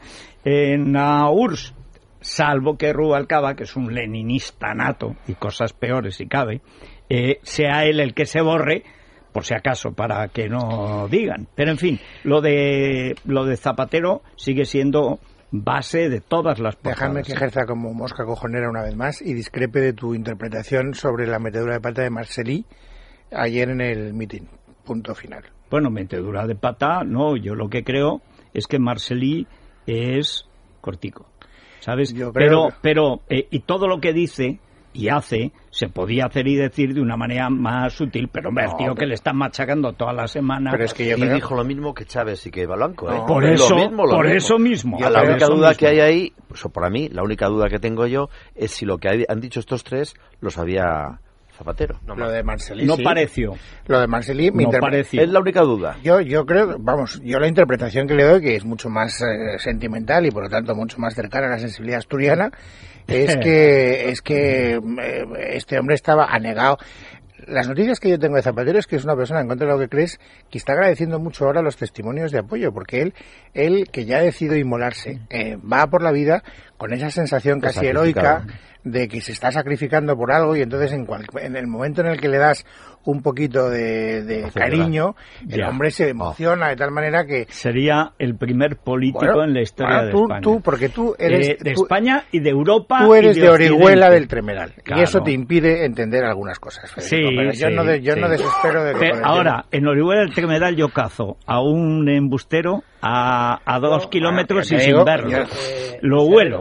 Speaker 1: en la U R S S, salvo que Rubalcaba, que es un leninista nato, y cosas peores si cabe, eh, sea él el que se borre, por si acaso, para que no digan. Pero en fin, lo de lo de Zapatero sigue siendo base de todas las portadas.
Speaker 3: Déjame que ejerza como mosca cojonera una vez más y discrepe de tu interpretación sobre la metedura de pata de Marcely ayer en el mitin. Punto final.
Speaker 1: Bueno, metedura de pata, no, yo lo que creo es que Marcely es cortico, ¿sabes?
Speaker 3: Yo
Speaker 1: pero,
Speaker 3: creo...
Speaker 1: pero, eh, y todo lo que dice y hace, se podía hacer y decir de una manera más sutil, pero hombre, no, el tío pero... que le están machacando toda la semana.
Speaker 6: Pero es que yo y creo... dijo lo mismo que Chávez y que Blanco, ¿eh?
Speaker 1: No, por eso,
Speaker 6: lo mismo, lo
Speaker 1: por
Speaker 6: mismo.
Speaker 1: eso mismo.
Speaker 6: Y la única duda mismo. que hay ahí, pues, para mí, la única duda que tengo yo, es si lo que han dicho estos tres lo sabía Zapatero.
Speaker 3: No, lo de Marcely
Speaker 1: no
Speaker 3: sí.
Speaker 1: pareció.
Speaker 3: Lo de Marcely
Speaker 1: no interpre... pareció.
Speaker 6: Es la única duda.
Speaker 3: Yo yo creo, vamos, yo la interpretación que le doy, que es mucho más eh, sentimental y por lo tanto mucho más cercana a la sensibilidad asturiana, es que es que eh, este hombre estaba anegado. Las noticias que yo tengo de Zapatero es que es una persona, en contra de lo que crees, que está agradeciendo mucho ahora los testimonios de apoyo, porque él, él que ya ha decidido inmolarse, eh, va por la vida con esa sensación casi heroica de que se está sacrificando por algo y entonces en, cual, en el momento en el que le das un poquito de, de cariño, el ya. hombre se emociona oh. de tal manera que...
Speaker 1: Sería el primer político bueno, en la historia
Speaker 3: bueno, tú,
Speaker 1: de España.
Speaker 3: Tú, porque tú eres...
Speaker 1: Eh, de
Speaker 3: tú,
Speaker 1: España y de Europa.
Speaker 3: Tú eres
Speaker 1: y
Speaker 3: de,
Speaker 1: de
Speaker 3: Orihuela del Tremeral.
Speaker 1: Claro.
Speaker 3: Y eso te impide entender algunas cosas, Federico,
Speaker 1: sí,
Speaker 3: pero yo,
Speaker 1: sí,
Speaker 3: no, de, yo
Speaker 1: sí.
Speaker 3: no desespero de que...
Speaker 1: Pero ahora, en Orihuela del Tremeral yo cazo a un embustero a, a dos no, kilómetros y sin verlo. Yo, eh,
Speaker 3: lo huelo.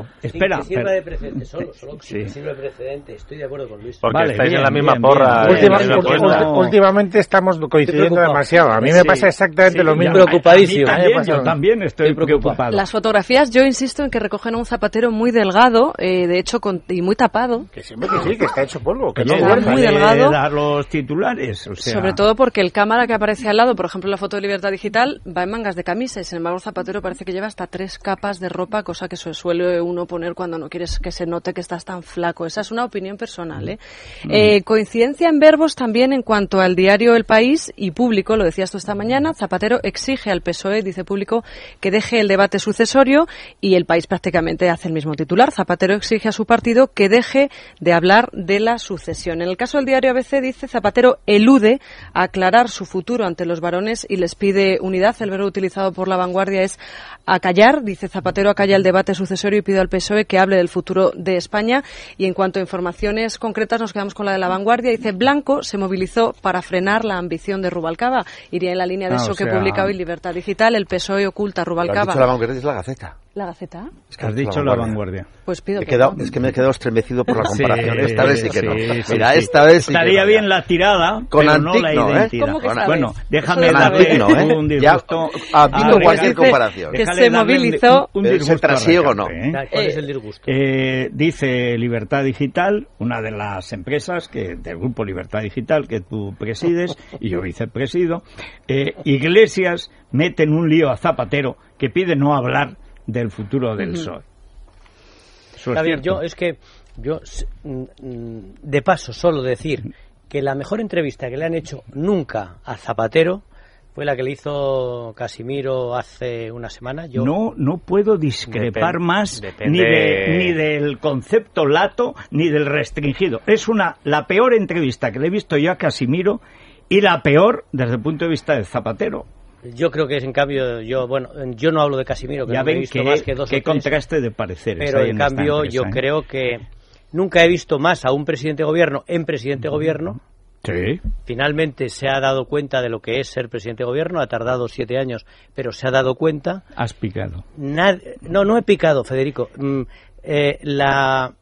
Speaker 1: espera.
Speaker 4: Sí, que sirva
Speaker 1: espera.
Speaker 4: de precedente, solo, solo que
Speaker 1: Sí.
Speaker 4: sirva de precedente. Estoy de acuerdo con Luis.
Speaker 5: Porque
Speaker 1: Vale,
Speaker 5: estáis
Speaker 1: bien,
Speaker 5: en la misma
Speaker 1: bien,
Speaker 5: porra.
Speaker 1: bien,
Speaker 3: Última-
Speaker 1: bien,
Speaker 5: en la
Speaker 1: bien,
Speaker 5: cuenta.
Speaker 1: no.
Speaker 3: Últimamente estamos coincidiendo
Speaker 4: preocupado.
Speaker 3: demasiado. A mí me
Speaker 4: Sí.
Speaker 3: pasa exactamente
Speaker 1: Sí,
Speaker 3: lo
Speaker 1: ya,
Speaker 3: mismo.
Speaker 1: a-
Speaker 4: preocupadísimo.
Speaker 1: a mí
Speaker 3: Me
Speaker 1: también,
Speaker 3: pasa
Speaker 1: yo
Speaker 3: lo
Speaker 1: también estoy,
Speaker 4: Estoy preocupado.
Speaker 1: preocupado.
Speaker 7: Las fotografías, yo insisto en que recogen a un Zapatero muy delgado, eh, de hecho, con, y muy tapado.
Speaker 3: Que siempre que sí, que está hecho polvo, que
Speaker 1: Oye,
Speaker 3: no
Speaker 7: está
Speaker 3: duerme.
Speaker 7: muy
Speaker 1: déjale
Speaker 7: delgado.
Speaker 1: dar los titulares, o sea,
Speaker 7: Sobre todo porque el cámara que aparece al lado, por ejemplo, en la foto de Libertad Digital, va en mangas de camisa y sin embargo Zapatero parece que lleva hasta tres capas de ropa, cosa que se suele uno poner cuando no quieres que se note que estás tan flaco. Esa es una opinión personal, ¿eh?
Speaker 1: Mm.
Speaker 7: Eh, coincidencia en verbos también en cuanto al diario El País y Público, lo decías tú esta mañana, Zapatero exige al P S O E, dice Público, que deje el debate sucesorio y El País prácticamente hace el mismo titular. Zapatero exige a su partido que deje de hablar de la sucesión. En el caso del diario A B C dice Zapatero elude aclarar su futuro ante los varones y les pide unidad. El verbo utilizado por La Vanguardia es acallar. Dice Zapatero acalla el debate sucesorio y pide al P S O E que hable del futuro de España. Y en cuanto a informaciones concretas nos quedamos con la de La Vanguardia. Dice Blanco se movilizó para frenar la ambición de Rubalcaba. Iría en la línea de
Speaker 1: Ah,
Speaker 7: eso
Speaker 1: o
Speaker 7: que
Speaker 1: sea-
Speaker 7: publica hoy Libertad Digital. El P S O E oculta a
Speaker 6: Lo has
Speaker 7: Rubalcaba.
Speaker 6: dicho La Vanguardia, es La Gaceta.
Speaker 7: ¿La Gaceta?
Speaker 6: Es que
Speaker 1: has dicho La Vanguardia.
Speaker 7: Pues pido
Speaker 6: Me he quedado-
Speaker 7: perdón.
Speaker 6: es que me he quedado estremecido por la
Speaker 1: Sí,
Speaker 6: comparación. esta vez sí que no.
Speaker 1: sí, sí,
Speaker 6: Mira,
Speaker 1: sí.
Speaker 6: esta vez sí que
Speaker 1: Estaría
Speaker 6: no,
Speaker 1: bien
Speaker 6: ya.
Speaker 1: la tirada,
Speaker 6: Con
Speaker 1: pero no la
Speaker 6: Antic no, ¿eh?
Speaker 1: identidad.
Speaker 7: ¿Cómo que sabes?
Speaker 1: Bueno, déjame
Speaker 7: Eso de
Speaker 1: darle
Speaker 7: saber.
Speaker 6: Antic no, ¿eh?
Speaker 1: un
Speaker 6: Ya,
Speaker 1: disgusto.
Speaker 6: admito
Speaker 1: a
Speaker 6: cualquier
Speaker 1: Ricardo.
Speaker 6: comparación.
Speaker 7: Que
Speaker 1: Déjale
Speaker 7: se
Speaker 1: darle
Speaker 7: movilizó.
Speaker 1: un
Speaker 6: Ese
Speaker 1: disgusto a
Speaker 6: trasiego no.
Speaker 1: Ricardo, ¿eh?
Speaker 4: ¿Cuál
Speaker 7: Eh,
Speaker 4: es el disgusto?
Speaker 1: Eh, dice Libertad Digital, una de las empresas que del grupo Libertad Digital que tú presides y yo vicepresido, eh, Iglesias mete en un lío a Zapatero que pide no hablar del futuro del P S O E. Eso es
Speaker 4: Está bien,
Speaker 1: cierto.
Speaker 4: yo es que yo s- mm, mm, de paso solo decir que la mejor entrevista que le han hecho nunca a Zapatero fue la que le hizo Casimiro hace una semana. Yo
Speaker 1: No, no puedo discrepar
Speaker 5: Depen-
Speaker 1: más
Speaker 5: depende-
Speaker 1: ni, de, ni del concepto lato ni del restringido. Es una la peor entrevista que le he visto yo a Casimiro y la peor desde el punto de vista de Zapatero.
Speaker 4: Yo creo que es en cambio, yo bueno, yo no hablo de Casimiro, que
Speaker 1: Ya
Speaker 4: no me he
Speaker 1: ven
Speaker 4: visto
Speaker 1: que,
Speaker 4: más que dos
Speaker 1: qué
Speaker 4: o tres,
Speaker 1: contraste de pareceres.
Speaker 4: pero
Speaker 1: hay
Speaker 4: en
Speaker 1: esta
Speaker 4: cambio
Speaker 1: empresa,
Speaker 4: yo
Speaker 1: ¿eh?
Speaker 4: creo que nunca he visto más a un presidente de gobierno en presidente de gobierno.
Speaker 1: Sí.
Speaker 4: Finalmente se ha dado cuenta de lo que es ser presidente de gobierno, ha tardado siete años, pero se ha dado cuenta.
Speaker 1: Has picado.
Speaker 4: Nad- no, no he picado, Federico. Mm, eh, la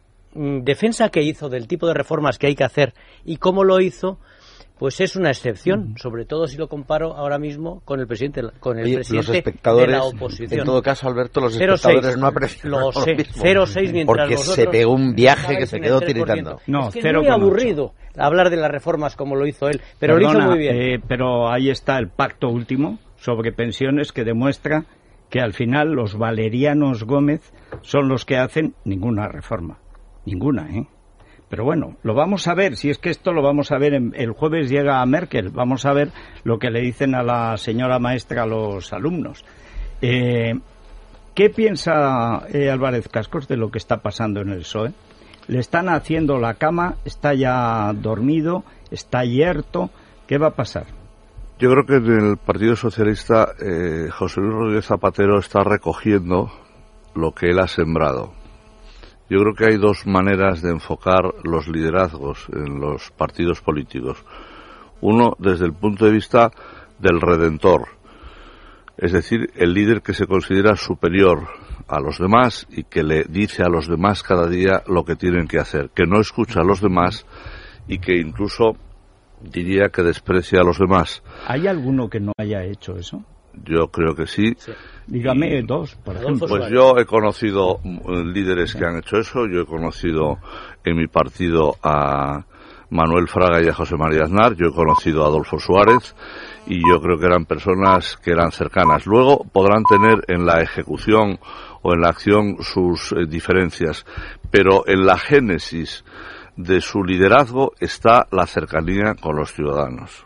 Speaker 4: mm, defensa que hizo del tipo de reformas que hay que hacer y cómo lo hizo, pues es una excepción, sobre todo si lo comparo ahora mismo con el presidente, con el
Speaker 6: Oye, los
Speaker 4: presidente
Speaker 6: espectadores,
Speaker 4: de la oposición.
Speaker 6: en todo caso, Alberto, los
Speaker 4: cero
Speaker 6: espectadores
Speaker 4: seis.
Speaker 6: no aprecian
Speaker 4: Lo
Speaker 6: lo
Speaker 4: sé,
Speaker 6: mismo.
Speaker 4: cero seis mientras
Speaker 6: Porque
Speaker 4: vosotros
Speaker 6: se pegó un viaje que
Speaker 4: estabais
Speaker 6: se
Speaker 4: en
Speaker 6: quedó
Speaker 4: el tres por ciento.
Speaker 6: tiritando.
Speaker 1: No,
Speaker 4: es que es
Speaker 1: cero
Speaker 4: muy
Speaker 1: coma ocho.
Speaker 4: aburrido hablar de las reformas como lo hizo él, pero lo
Speaker 1: Perdona,
Speaker 4: hizo muy bien.
Speaker 1: eh, pero ahí está el pacto último sobre pensiones que demuestra que al final los valerianos Gómez son los que hacen ninguna reforma. Ninguna, ¿eh? Pero bueno, lo vamos a ver, si es que esto lo vamos a ver, en, el jueves llega a Merkel, vamos a ver lo que le dicen a la señora maestra a los alumnos. Eh, ¿Qué piensa eh, Álvarez Cascos de lo que está pasando en el P S O E? Le están haciendo la cama, está ya dormido, está yerto, ¿qué va a pasar?
Speaker 2: Yo creo que en el Partido Socialista eh, José Luis Rodríguez Zapatero está recogiendo lo que él ha sembrado. Yo creo que hay dos maneras de enfocar los liderazgos en los partidos políticos. Uno, desde el punto de vista del redentor, es decir, el líder que se considera superior a los demás y que le dice a los demás cada día lo que tienen que hacer, que no escucha a los demás y que incluso diría que desprecia a los demás.
Speaker 1: ¿Hay alguno que no haya hecho eso?
Speaker 2: Yo creo que sí.
Speaker 4: Sí.
Speaker 1: Dígame dos, por
Speaker 4: Adolfo
Speaker 1: ejemplo.
Speaker 2: Pues yo he conocido mm, líderes que han hecho eso. Yo he conocido en mi partido a Manuel Fraga y a José María Aznar. Yo he conocido a Adolfo Suárez y yo creo que eran personas que eran cercanas. Luego podrán tener en la ejecución o en la acción sus eh, diferencias, pero en la génesis de su liderazgo está la cercanía con los ciudadanos.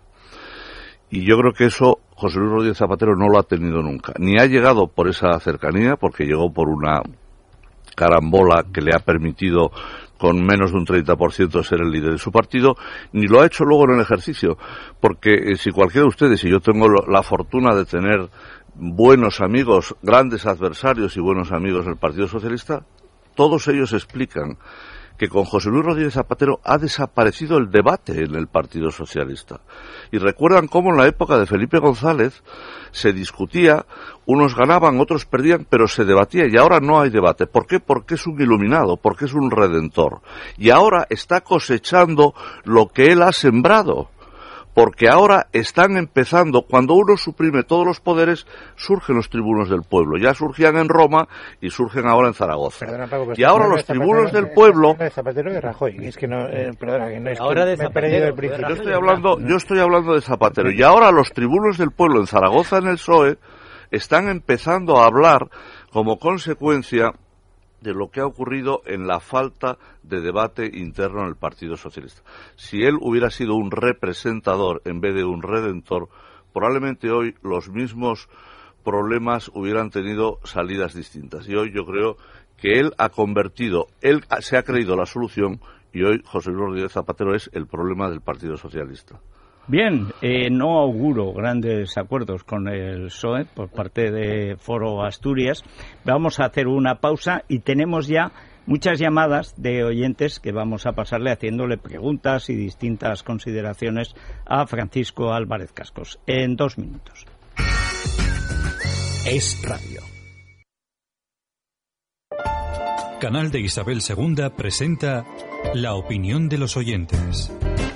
Speaker 2: Y yo creo que eso José Luis Rodríguez Zapatero no lo ha tenido nunca. Ni ha llegado por esa cercanía, porque llegó por una carambola que le ha permitido con menos de un treinta por ciento ser el líder de su partido, ni lo ha hecho luego en el ejercicio. Porque eh, si cualquiera de ustedes, y yo tengo lo, la fortuna de tener buenos amigos, grandes adversarios y buenos amigos del Partido Socialista, todos ellos explican que con José Luis Rodríguez Zapatero ha desaparecido el debate en el Partido Socialista. Y recuerdan cómo en la época de Felipe González se discutía, unos ganaban, otros perdían, pero se debatía, y ahora no hay debate. ¿Por qué? Porque es un iluminado, porque es un redentor. Y ahora está cosechando lo que él ha sembrado. Porque ahora están empezando, cuando uno suprime todos los poderes, surgen los tribunos del pueblo. Ya surgían en Roma y surgen ahora en Zaragoza.
Speaker 3: Perdona, Paco,
Speaker 2: y ahora los tribunos del pueblo...
Speaker 3: De Zapatero de Rajoy. Es que no, eh, perdona, que no es
Speaker 4: ahora
Speaker 3: que
Speaker 4: de
Speaker 3: me he perdido el principio.
Speaker 2: Yo estoy hablando, yo estoy hablando de Zapatero. Y ahora los tribunos del pueblo en Zaragoza, en el P S O E, están empezando a hablar como consecuencia de lo que ha ocurrido en la falta de debate interno en el Partido Socialista. Si él hubiera sido un representador en vez de un redentor, probablemente hoy los mismos problemas hubieran tenido salidas distintas. Y hoy yo creo que él ha convertido, él se ha creído la solución, y hoy José Luis Rodríguez Zapatero es el problema del Partido Socialista.
Speaker 1: Bien, eh, no auguro grandes acuerdos con el P S O E por parte de Foro Asturias. Vamos a hacer una pausa y tenemos ya muchas llamadas de oyentes que vamos a pasarle haciéndole preguntas y distintas consideraciones a Francisco Álvarez Cascos. En dos minutos.
Speaker 10: Es Radio. Canal de Isabel segunda presenta La opinión de los oyentes.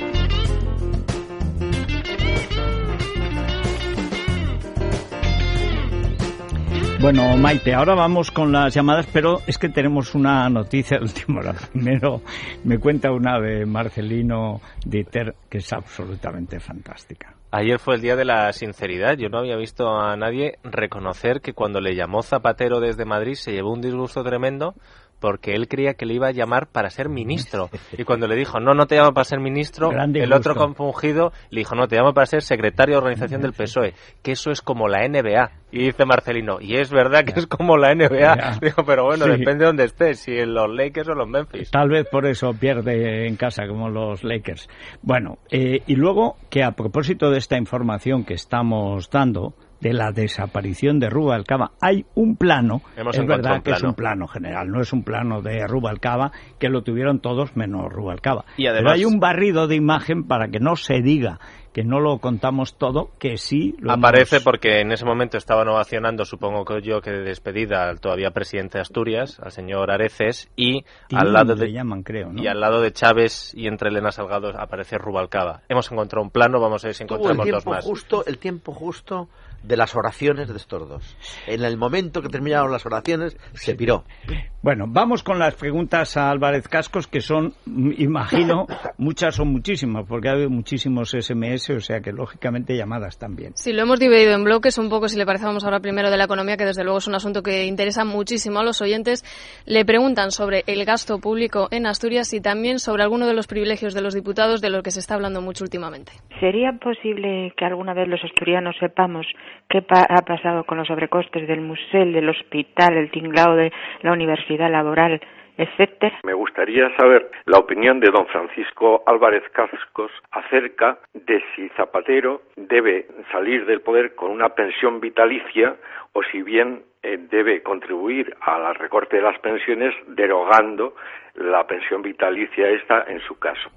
Speaker 1: Bueno, Maite, ahora vamos con las llamadas, pero es que tenemos una noticia de última hora. Primero me cuenta una de Marcelino Dieter que es absolutamente fantástica.
Speaker 5: Ayer fue el día de la sinceridad. Yo no había visto a nadie reconocer que cuando le llamó Zapatero desde Madrid se llevó un disgusto tremendo porque él creía que le iba a llamar para ser ministro. Y cuando le dijo, no, no te llamo para ser ministro, el otro compungido le dijo, no, te llamo para ser secretario de organización del P S O E, que eso es como la N B A. Y dice Marcelino, y es verdad que es como la N B A. Digo, pero bueno, sí, depende de dónde estés, si en los Lakers o los Memphis.
Speaker 1: Tal vez por eso pierde en casa, como los Lakers. Bueno, eh, y luego que a propósito de esta información que estamos dando, de la desaparición de Rubalcaba, hay un plano,
Speaker 5: Hemos
Speaker 1: es verdad
Speaker 5: un
Speaker 1: que
Speaker 5: plano.
Speaker 1: es un plano general, no es un plano de Rubalcaba, que lo tuvieron todos menos Rubalcaba.
Speaker 5: Y además,
Speaker 1: pero hay un barrido de imagen para que no se diga que no lo contamos todo, que sí lo
Speaker 5: aparece
Speaker 1: hemos...
Speaker 5: porque en ese momento estaban ovacionando, supongo que yo, que de despedida al todavía presidente de Asturias, al señor Areces, y
Speaker 1: Tim,
Speaker 5: al lado de
Speaker 1: le llaman, creo, ¿no?
Speaker 5: y al lado de Chávez y entre Elena Salgado aparece Rubalcaba. Hemos encontrado un plano, vamos a ver si encontramos
Speaker 6: el
Speaker 5: dos
Speaker 6: tiempo
Speaker 5: más.
Speaker 6: Justo, el tiempo justo de las oraciones de estos dos. En el momento que terminaron las oraciones, se piró.
Speaker 1: Bueno, vamos con las preguntas a Álvarez Cascos, que son, imagino, muchas o muchísimas, porque ha habido muchísimos S M S, o sea que lógicamente llamadas también.
Speaker 11: Sí, lo hemos dividido en bloques, un poco, si le parece, vamos ahora primero de la economía, que desde luego es un asunto que interesa muchísimo a los oyentes. Le preguntan sobre el gasto público en Asturias y también sobre alguno de los privilegios de los diputados, de los que se está hablando mucho últimamente.
Speaker 12: ¿Sería posible que alguna vez los asturianos sepamos qué pa- ha pasado con los sobrecostes del museo, del hospital, el tinglao de la universidad laboral, etcétera?
Speaker 13: Me gustaría saber la opinión de don Francisco Álvarez Cascos acerca de si Zapatero debe salir del poder con una pensión vitalicia o si bien eh, debe contribuir al recorte de las pensiones derogando la pensión vitalicia esta en su caso.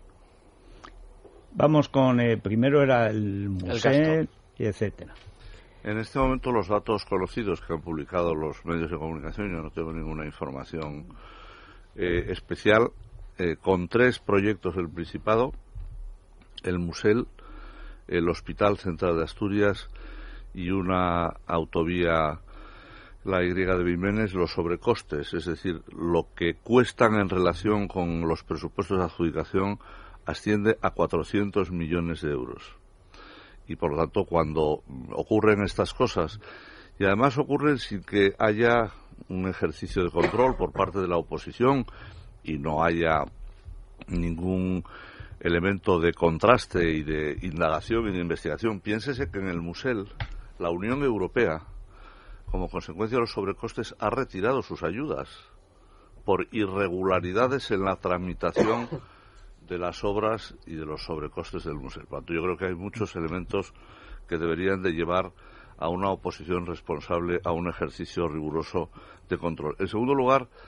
Speaker 1: Vamos con, eh, primero era el museo, y etcétera.
Speaker 2: En este momento los datos conocidos que han publicado los medios de comunicación, yo no tengo ninguna información eh, especial, eh, con tres proyectos del Principado, el Musel, el Hospital Central de Asturias y una autovía, la Y de Vimenes, los sobrecostes, es decir, lo que cuestan en relación con los presupuestos de adjudicación asciende a cuatrocientos millones de euros. Y por lo tanto, cuando ocurren estas cosas, y además ocurren sin que haya un ejercicio de control por parte de la oposición y no haya ningún elemento de contraste y de indagación y de investigación, piénsese que en el Musel la Unión Europea, como consecuencia de los sobrecostes, ha retirado sus ayudas por irregularidades en la tramitación de las obras y de los sobrecostes del museo. Por lo tanto, yo creo que hay muchos elementos que deberían de llevar a una oposición responsable a un ejercicio riguroso de control. En segundo lugar,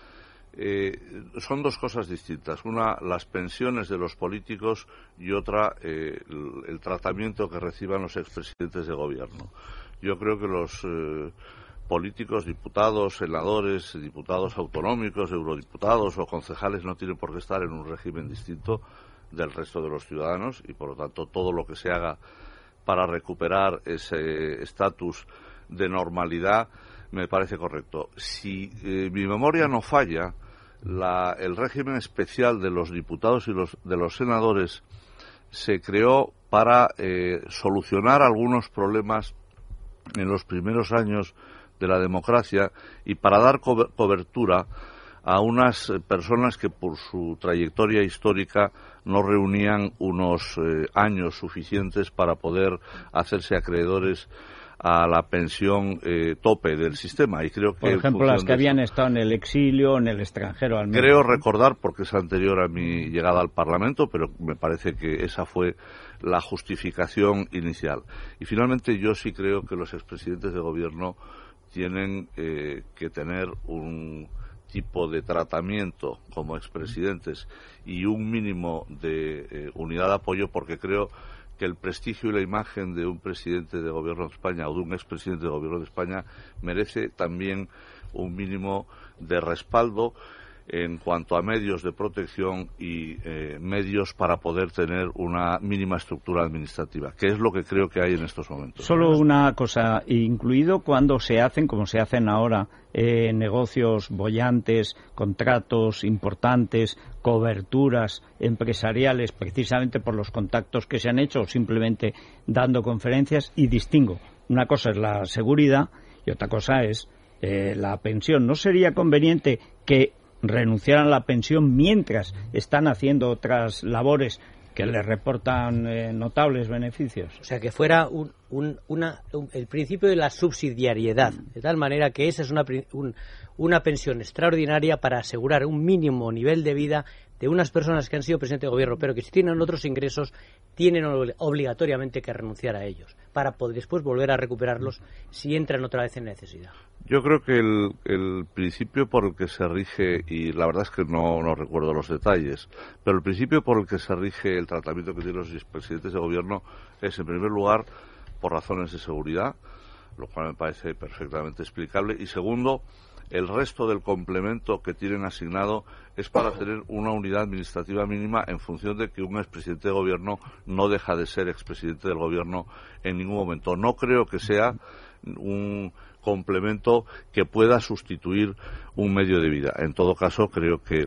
Speaker 2: Eh, son dos cosas distintas. Una, las pensiones de los políticos, y otra, eh, el, el tratamiento que reciban los expresidentes de gobierno. Yo creo que los eh, políticos, diputados, senadores, diputados autonómicos, eurodiputados o concejales no tienen por qué estar en un régimen distinto del resto de los ciudadanos, y por lo tanto todo lo que se haga para recuperar ese estatus de normalidad me parece correcto. Si eh, mi memoria no falla, la, el régimen especial de los diputados y los, de los senadores se creó para eh, solucionar algunos problemas en los primeros años de la democracia y para dar co- cobertura a unas personas que por su trayectoria histórica no reunían unos eh, años suficientes para poder hacerse acreedores a la pensión eh, tope del sistema. Y creo que,
Speaker 1: por ejemplo, las que habían estado en el exilio, en el extranjero al menos.
Speaker 2: Creo recordar, porque es anterior a mi llegada al Parlamento, pero me parece que esa fue la justificación inicial. Y finalmente yo sí creo que los expresidentes de gobierno tienen eh, que tener un tipo de tratamiento como expresidentes y un mínimo de eh, unidad de apoyo, porque creo que el prestigio y la imagen de un presidente de gobierno de España o de un expresidente de gobierno de España merece también un mínimo de respaldo en cuanto a medios de protección y eh, medios para poder tener una mínima estructura administrativa, que es lo que creo que hay en estos momentos.
Speaker 1: Solo una cosa, incluido cuando se hacen, como se hacen ahora, eh, negocios bollantes, contratos importantes, coberturas empresariales, precisamente por los contactos que se han hecho, o simplemente dando conferencias, y distingo. Una cosa es la seguridad y otra cosa es eh, la pensión. ¿No sería conveniente que renunciaran a la pensión mientras están haciendo otras labores que les reportan eh, notables beneficios?
Speaker 4: O sea, que fuera un, un, una, un, el principio de la subsidiariedad, de tal manera que esa es una, un, una pensión extraordinaria para asegurar un mínimo nivel de vida de unas personas que han sido presidente de gobierno, pero que si tienen otros ingresos tienen obligatoriamente que renunciar a ellos para poder después volver a recuperarlos si entran otra vez en necesidad.
Speaker 2: Yo creo que el, el principio por el que se rige, y la verdad es que no, no recuerdo los detalles, pero el principio por el que se rige el tratamiento que tienen los expresidentes de gobierno es, en primer lugar, por razones de seguridad, lo cual me parece perfectamente explicable, y segundo, el resto del complemento que tienen asignado es para tener una unidad administrativa mínima en función de que un expresidente de gobierno no deja de ser expresidente del gobierno en ningún momento. No creo que sea un complemento que pueda sustituir un medio de vida. En todo caso, creo que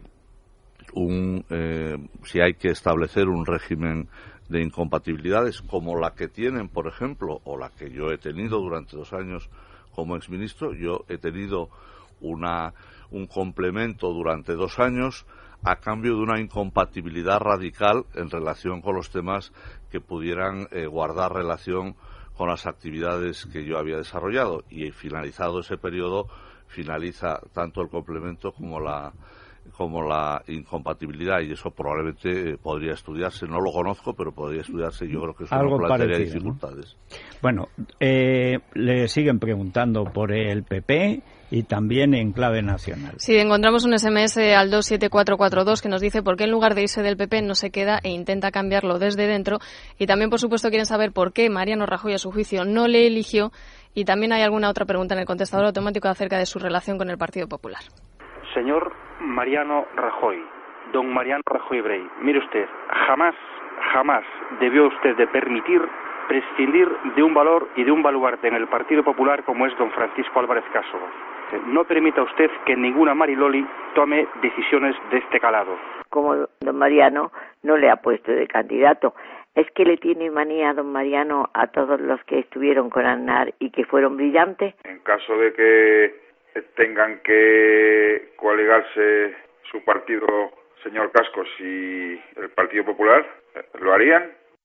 Speaker 2: un, eh, si hay que establecer un régimen de incompatibilidades como la que tienen, por ejemplo, o la que yo he tenido durante dos años como exministro, yo he tenido una, un complemento durante dos años a cambio de una incompatibilidad radical en relación con los temas que pudieran eh, guardar relación con las actividades que yo había desarrollado, y finalizado ese periodo finaliza tanto el complemento como la como la incompatibilidad, y eso probablemente eh, podría estudiarse, no lo conozco, pero podría estudiarse. Yo creo que eso
Speaker 1: algo
Speaker 2: no plantearía
Speaker 1: parecido,
Speaker 2: dificultades,
Speaker 1: ¿no? Bueno, eh, le siguen preguntando por el P P y también en clave nacional.
Speaker 11: Sí, encontramos un S M S al dos siete cuatro cuatro dos que nos dice por qué en lugar de irse del P P no se queda e intenta cambiarlo desde dentro, y también, por supuesto, quieren saber por qué Mariano Rajoy, a su juicio, no le eligió, y también hay alguna otra pregunta en el contestador automático acerca de su relación con el Partido Popular.
Speaker 14: Señor Mariano Rajoy, don Mariano Rajoy Brey, mire usted, jamás, jamás debió usted de permitir prescindir de un valor y de un baluarte en el Partido Popular como es don Francisco Álvarez Caso. No permita usted que ninguna Mariloli tome decisiones de este calado.
Speaker 15: Como don Mariano no le ha puesto de candidato, ¿es que le tiene manía don Mariano a todos los que estuvieron con Aznar y que fueron brillantes?
Speaker 16: En caso de que tengan que coaligarse su partido, señor Cascos, y el Partido Popular, ¿lo harían?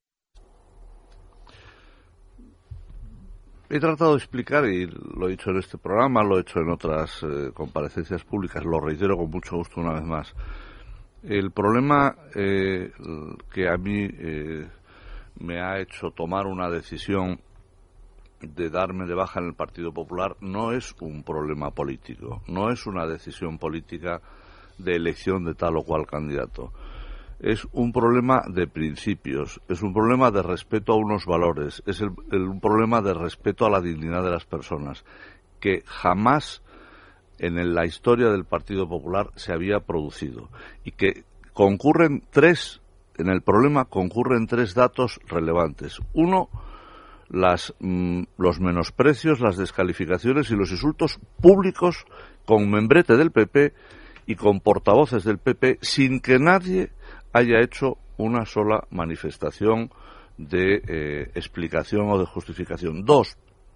Speaker 2: He tratado de explicar, y lo he dicho en este programa, lo he hecho en otras eh, comparecencias públicas, lo reitero con mucho gusto una vez más. El problema eh, que a mí eh, me ha hecho tomar una decisión de darme de baja en el Partido Popular no es un problema político, no es una decisión política de elección de tal o cual candidato. Es un problema de principios, es un problema de respeto a unos valores, es el, el, un problema de respeto a la dignidad de las personas, que jamás en la historia del Partido Popular se había producido, y que concurren tres, en el problema concurren tres datos relevantes. Uno, las, mm, los menosprecios, las descalificaciones y los insultos públicos con membrete del P P y con portavoces del P P, sin que nadie haya hecho una sola manifestación de eh, explicación o de justificación. Dos,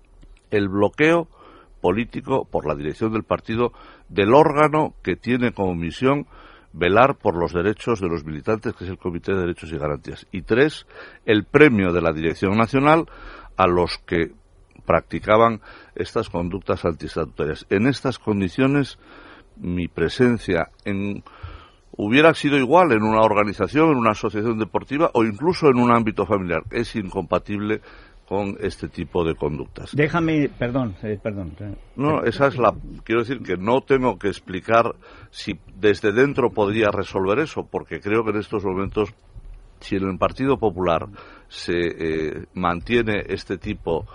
Speaker 2: el bloqueo político por la dirección del partido del órgano que tiene como misión velar por los derechos de los militantes, que es el Comité de Derechos y Garantías. Y tres, el premio de la Dirección Nacional a los que practicaban estas conductas antiestatutarias. En estas condiciones, mi presencia en hubiera sido igual en una organización, en una asociación deportiva o incluso en un ámbito familiar. Es incompatible con este tipo de conductas.
Speaker 1: Déjame, perdón, eh, perdón.
Speaker 2: No, esa es la... Quiero decir que no tengo que explicar si desde dentro podría resolver eso, porque creo que en estos momentos, si en el Partido Popular se eh, mantiene este tipo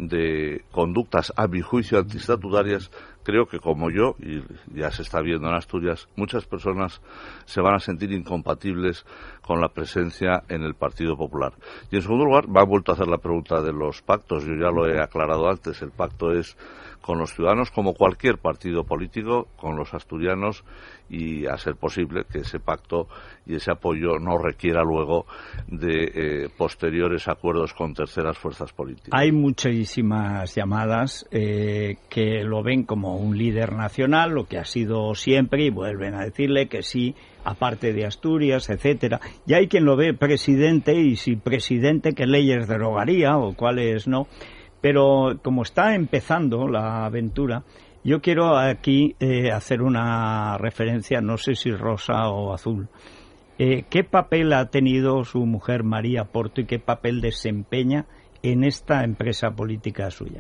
Speaker 2: de conductas, a mi juicio, antiestatutarias, creo que como yo, y ya se está viendo en Asturias, muchas personas se van a sentir incompatibles con la presencia en el Partido Popular. Y en segundo lugar, me ha vuelto a hacer la pregunta de los pactos. Yo ya lo he aclarado antes. El pacto es con los ciudadanos, como cualquier partido político, con los asturianos, y a ser posible que ese pacto y ese apoyo no requiera luego de eh, posteriores acuerdos con terceras fuerzas políticas.
Speaker 1: Hay muchísimas llamadas eh, que lo ven como un líder nacional, lo que ha sido siempre, y vuelven a decirle que sí, aparte de Asturias, etcétera. Y hay quien lo ve presidente, y si presidente, ¿qué leyes derogaría o cuáles no? Pero como está empezando la aventura, yo quiero aquí eh, hacer una referencia, no sé si rosa o azul. Eh, ¿Qué papel ha tenido su mujer María Porto y qué papel desempeña en esta empresa política suya?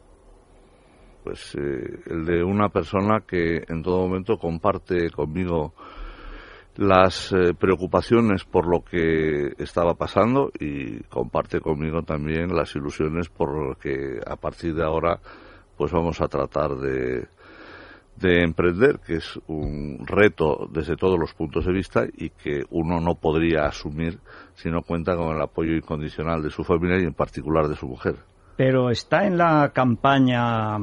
Speaker 2: Pues eh, el de una persona que en todo momento comparte conmigo las eh, preocupaciones por lo que estaba pasando y comparte conmigo también las ilusiones por lo que a partir de ahora pues vamos a tratar de, de emprender, que es un reto desde todos los puntos de vista y que uno no podría asumir si no cuenta con el apoyo incondicional de su familia y en particular de su mujer.
Speaker 1: Pero está en la campaña,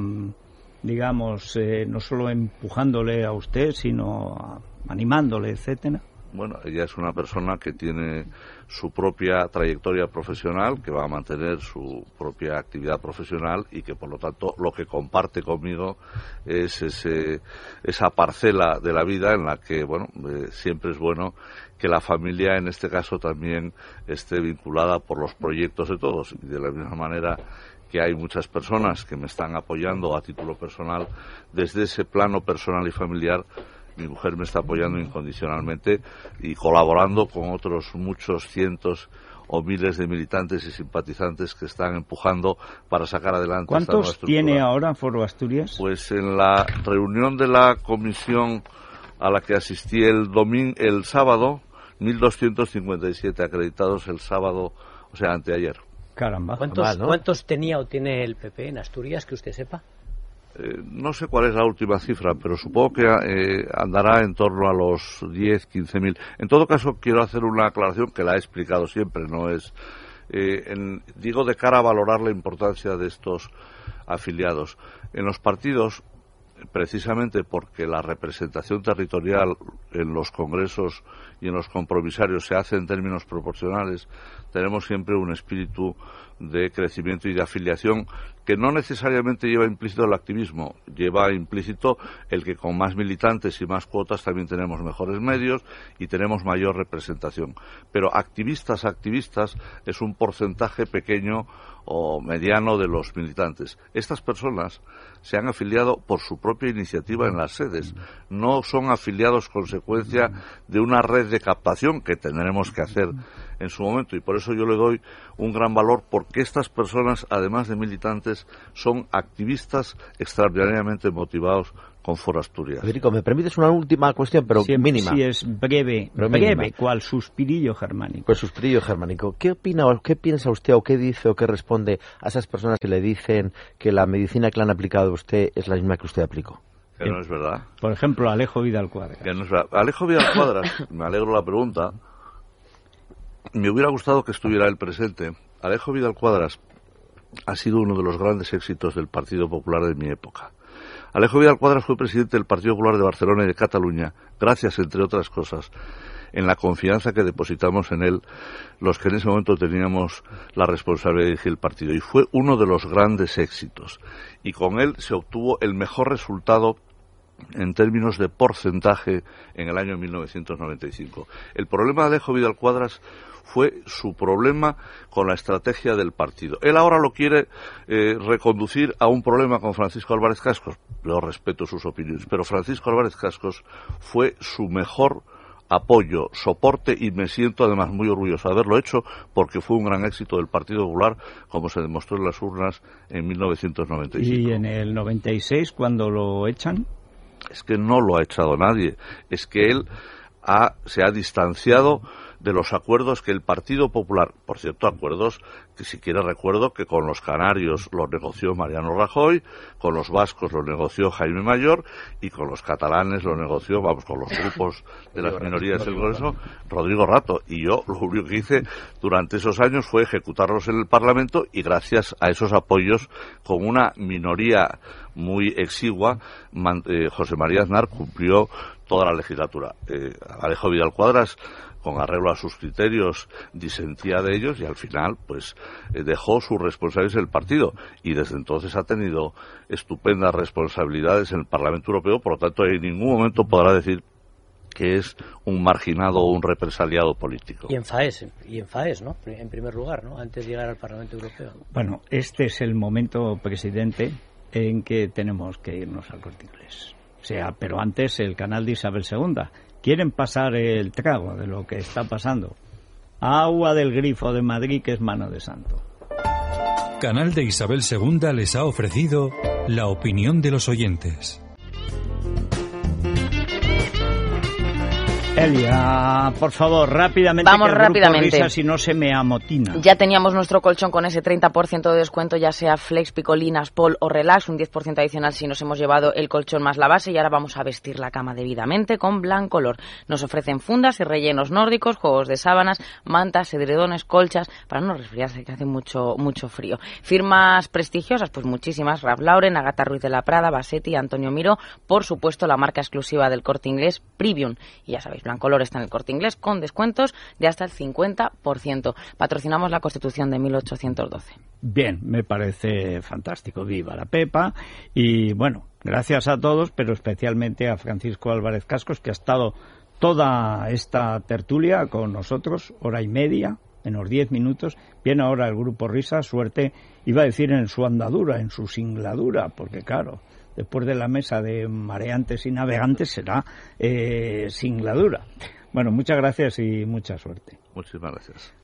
Speaker 1: digamos, eh, no solo empujándole a usted, sino animándole, etcétera.
Speaker 2: Bueno, ella es una persona que tiene su propia trayectoria profesional, que va a mantener su propia actividad profesional y que, por lo tanto, lo que comparte conmigo es ese, esa parcela de la vida en la que, bueno, eh, siempre es bueno que la familia, en este caso, también esté vinculada por los proyectos de todos. Y de la misma manera que hay muchas personas que me están apoyando a título personal, desde ese plano personal y familiar, mi mujer me está apoyando incondicionalmente y colaborando con otros muchos cientos o miles de militantes y simpatizantes que están empujando para sacar adelante.
Speaker 1: ¿Cuántos tiene ahora Foro Asturias?
Speaker 2: Pues en la reunión de la comisión a la que asistí el domingo, el sábado, mil doscientos cincuenta y siete acreditados el sábado, o sea, anteayer.
Speaker 1: Caramba.
Speaker 4: ¿Cuántos,
Speaker 1: Mal, ¿no?
Speaker 4: ¿Cuántos tenía o tiene el P P en Asturias, que usted sepa?
Speaker 2: Eh, no sé cuál es la última cifra, pero supongo que eh, andará en torno a los diez, quince mil. En todo caso, quiero hacer una aclaración que la he explicado siempre, no es... Eh, en, digo de cara a valorar la importancia de estos afiliados. En los partidos, precisamente porque la representación territorial en los congresos y en los compromisarios se hace en términos proporcionales, tenemos siempre un espíritu de crecimiento y de afiliación que no necesariamente lleva implícito el activismo, lleva implícito el que con más militantes y más cuotas también tenemos mejores medios y tenemos mayor representación. Pero activistas, activistas es un porcentaje pequeño o mediano de los militantes. Estas personas se han afiliado por su propia iniciativa en las sedes, no son afiliados consecuencia de una red de captación que tendremos que hacer en su momento, y por eso yo le doy un gran valor, porque estas personas, además de militantes, son activistas extraordinariamente motivados, con Foro Asturias.
Speaker 6: Federico, ¿me permites una última cuestión, pero
Speaker 1: sí,
Speaker 6: mínima?
Speaker 1: Sí, es breve,
Speaker 6: pero
Speaker 1: breve,
Speaker 6: mínima.
Speaker 1: cual suspirillo germánico.
Speaker 6: Pues suspirillo germánico. ¿Qué opina o qué piensa usted o qué dice o qué responde a esas personas que le dicen que la medicina que le han aplicado a usted es la misma que usted aplicó?
Speaker 2: Que no es verdad.
Speaker 1: Por ejemplo, Alejo Vidal Cuadras.
Speaker 2: Que no es verdad. Alejo Vidal Cuadras, me alegro la pregunta, me hubiera gustado que estuviera él presente. Alejo Vidal Cuadras ha sido uno de los grandes éxitos del Partido Popular de mi época. Alejo Vidal Cuadras fue presidente del Partido Popular de Barcelona y de Cataluña, gracias, entre otras cosas, en la confianza que depositamos en él los que en ese momento teníamos la responsabilidad de dirigir el partido. Y fue uno de los grandes éxitos. Y con él se obtuvo el mejor resultado en términos de porcentaje en el año mil novecientos noventa y cinco. El problema de Alejo Vidal Cuadras fue su problema con la estrategia del partido. Él ahora lo quiere eh, reconducir a un problema con Francisco Álvarez Cascos. Yo respeto sus opiniones, pero Francisco Álvarez Cascos fue su mejor apoyo, soporte, y me siento además muy orgulloso de haberlo hecho porque fue un gran éxito del Partido Popular, como se demostró en las urnas en mil novecientos noventa y cinco.
Speaker 1: ¿Y en el noventa y seis, cuando lo echan?
Speaker 2: Es que no lo ha echado nadie, es que él ha, se ha distanciado de los acuerdos que el Partido Popular, por cierto, acuerdos que si quiere recuerdo que con los canarios los negoció Mariano Rajoy, con los vascos los negoció Jaime Mayor y con los catalanes los negoció, vamos, con los grupos de las minorías del Congreso, Rodrigo Rato. Y yo lo único que hice durante esos años fue ejecutarlos en el Parlamento y gracias a esos apoyos con una minoría muy exigua, eh, José María Aznar cumplió toda la legislatura. Eh, Alejo Vidal Cuadras, con arreglo a sus criterios, disentía de ellos y al final pues eh, dejó sus responsabilidades en el partido y desde entonces ha tenido estupendas responsabilidades en el Parlamento Europeo, por lo tanto en ningún momento podrá decir que es un marginado o un represaliado político.
Speaker 4: Y en FAES, y en FAES, ¿no? En primer lugar, ¿no? Antes de llegar al Parlamento Europeo.
Speaker 1: Bueno, este es el momento, presidente, en que tenemos que irnos al Corte Inglés. O sea, pero antes el canal de Isabel segunda. Quieren pasar el trago de lo que está pasando. Agua del grifo de Madrid, que es mano de santo.
Speaker 10: Canal de Isabel segunda les ha ofrecido la opinión de los oyentes.
Speaker 1: Elia, por favor, rápidamente.
Speaker 8: Vamos
Speaker 1: que el
Speaker 8: rápidamente.
Speaker 1: Grupo Risa, si no se me amotina.
Speaker 8: Ya teníamos nuestro colchón con ese treinta por ciento de descuento, ya sea Flex, Picolinas, Pol o Relax, un diez por ciento adicional si nos hemos llevado el colchón más la base, y ahora vamos a vestir la cama debidamente con Blancolor. Nos ofrecen fundas y rellenos nórdicos, juegos de sábanas, mantas, edredones, colchas, para no resfriarse, que hace mucho mucho frío. Firmas prestigiosas, pues muchísimas: Ralph Lauren, Agatha Ruiz de la Prada, Bassetti, Antonio Miró, por supuesto la marca exclusiva del Corte Inglés, Premium. Y ya sabéis, Blancolor está en el Corte Inglés con descuentos de hasta el cincuenta por ciento. Patrocinamos la Constitución de mil ochocientos doce.
Speaker 1: Bien, me parece fantástico. Viva la Pepa. Y bueno, gracias a todos, pero especialmente a Francisco Álvarez Cascos, que ha estado toda esta tertulia con nosotros, hora y media, menos diez minutos. Viene ahora el Grupo Risa, suerte, iba a decir en su andadura, en su singladura, porque claro, después de la mesa de mareantes y navegantes será eh, singladura. Bueno, muchas gracias y mucha suerte.
Speaker 2: Muchísimas gracias.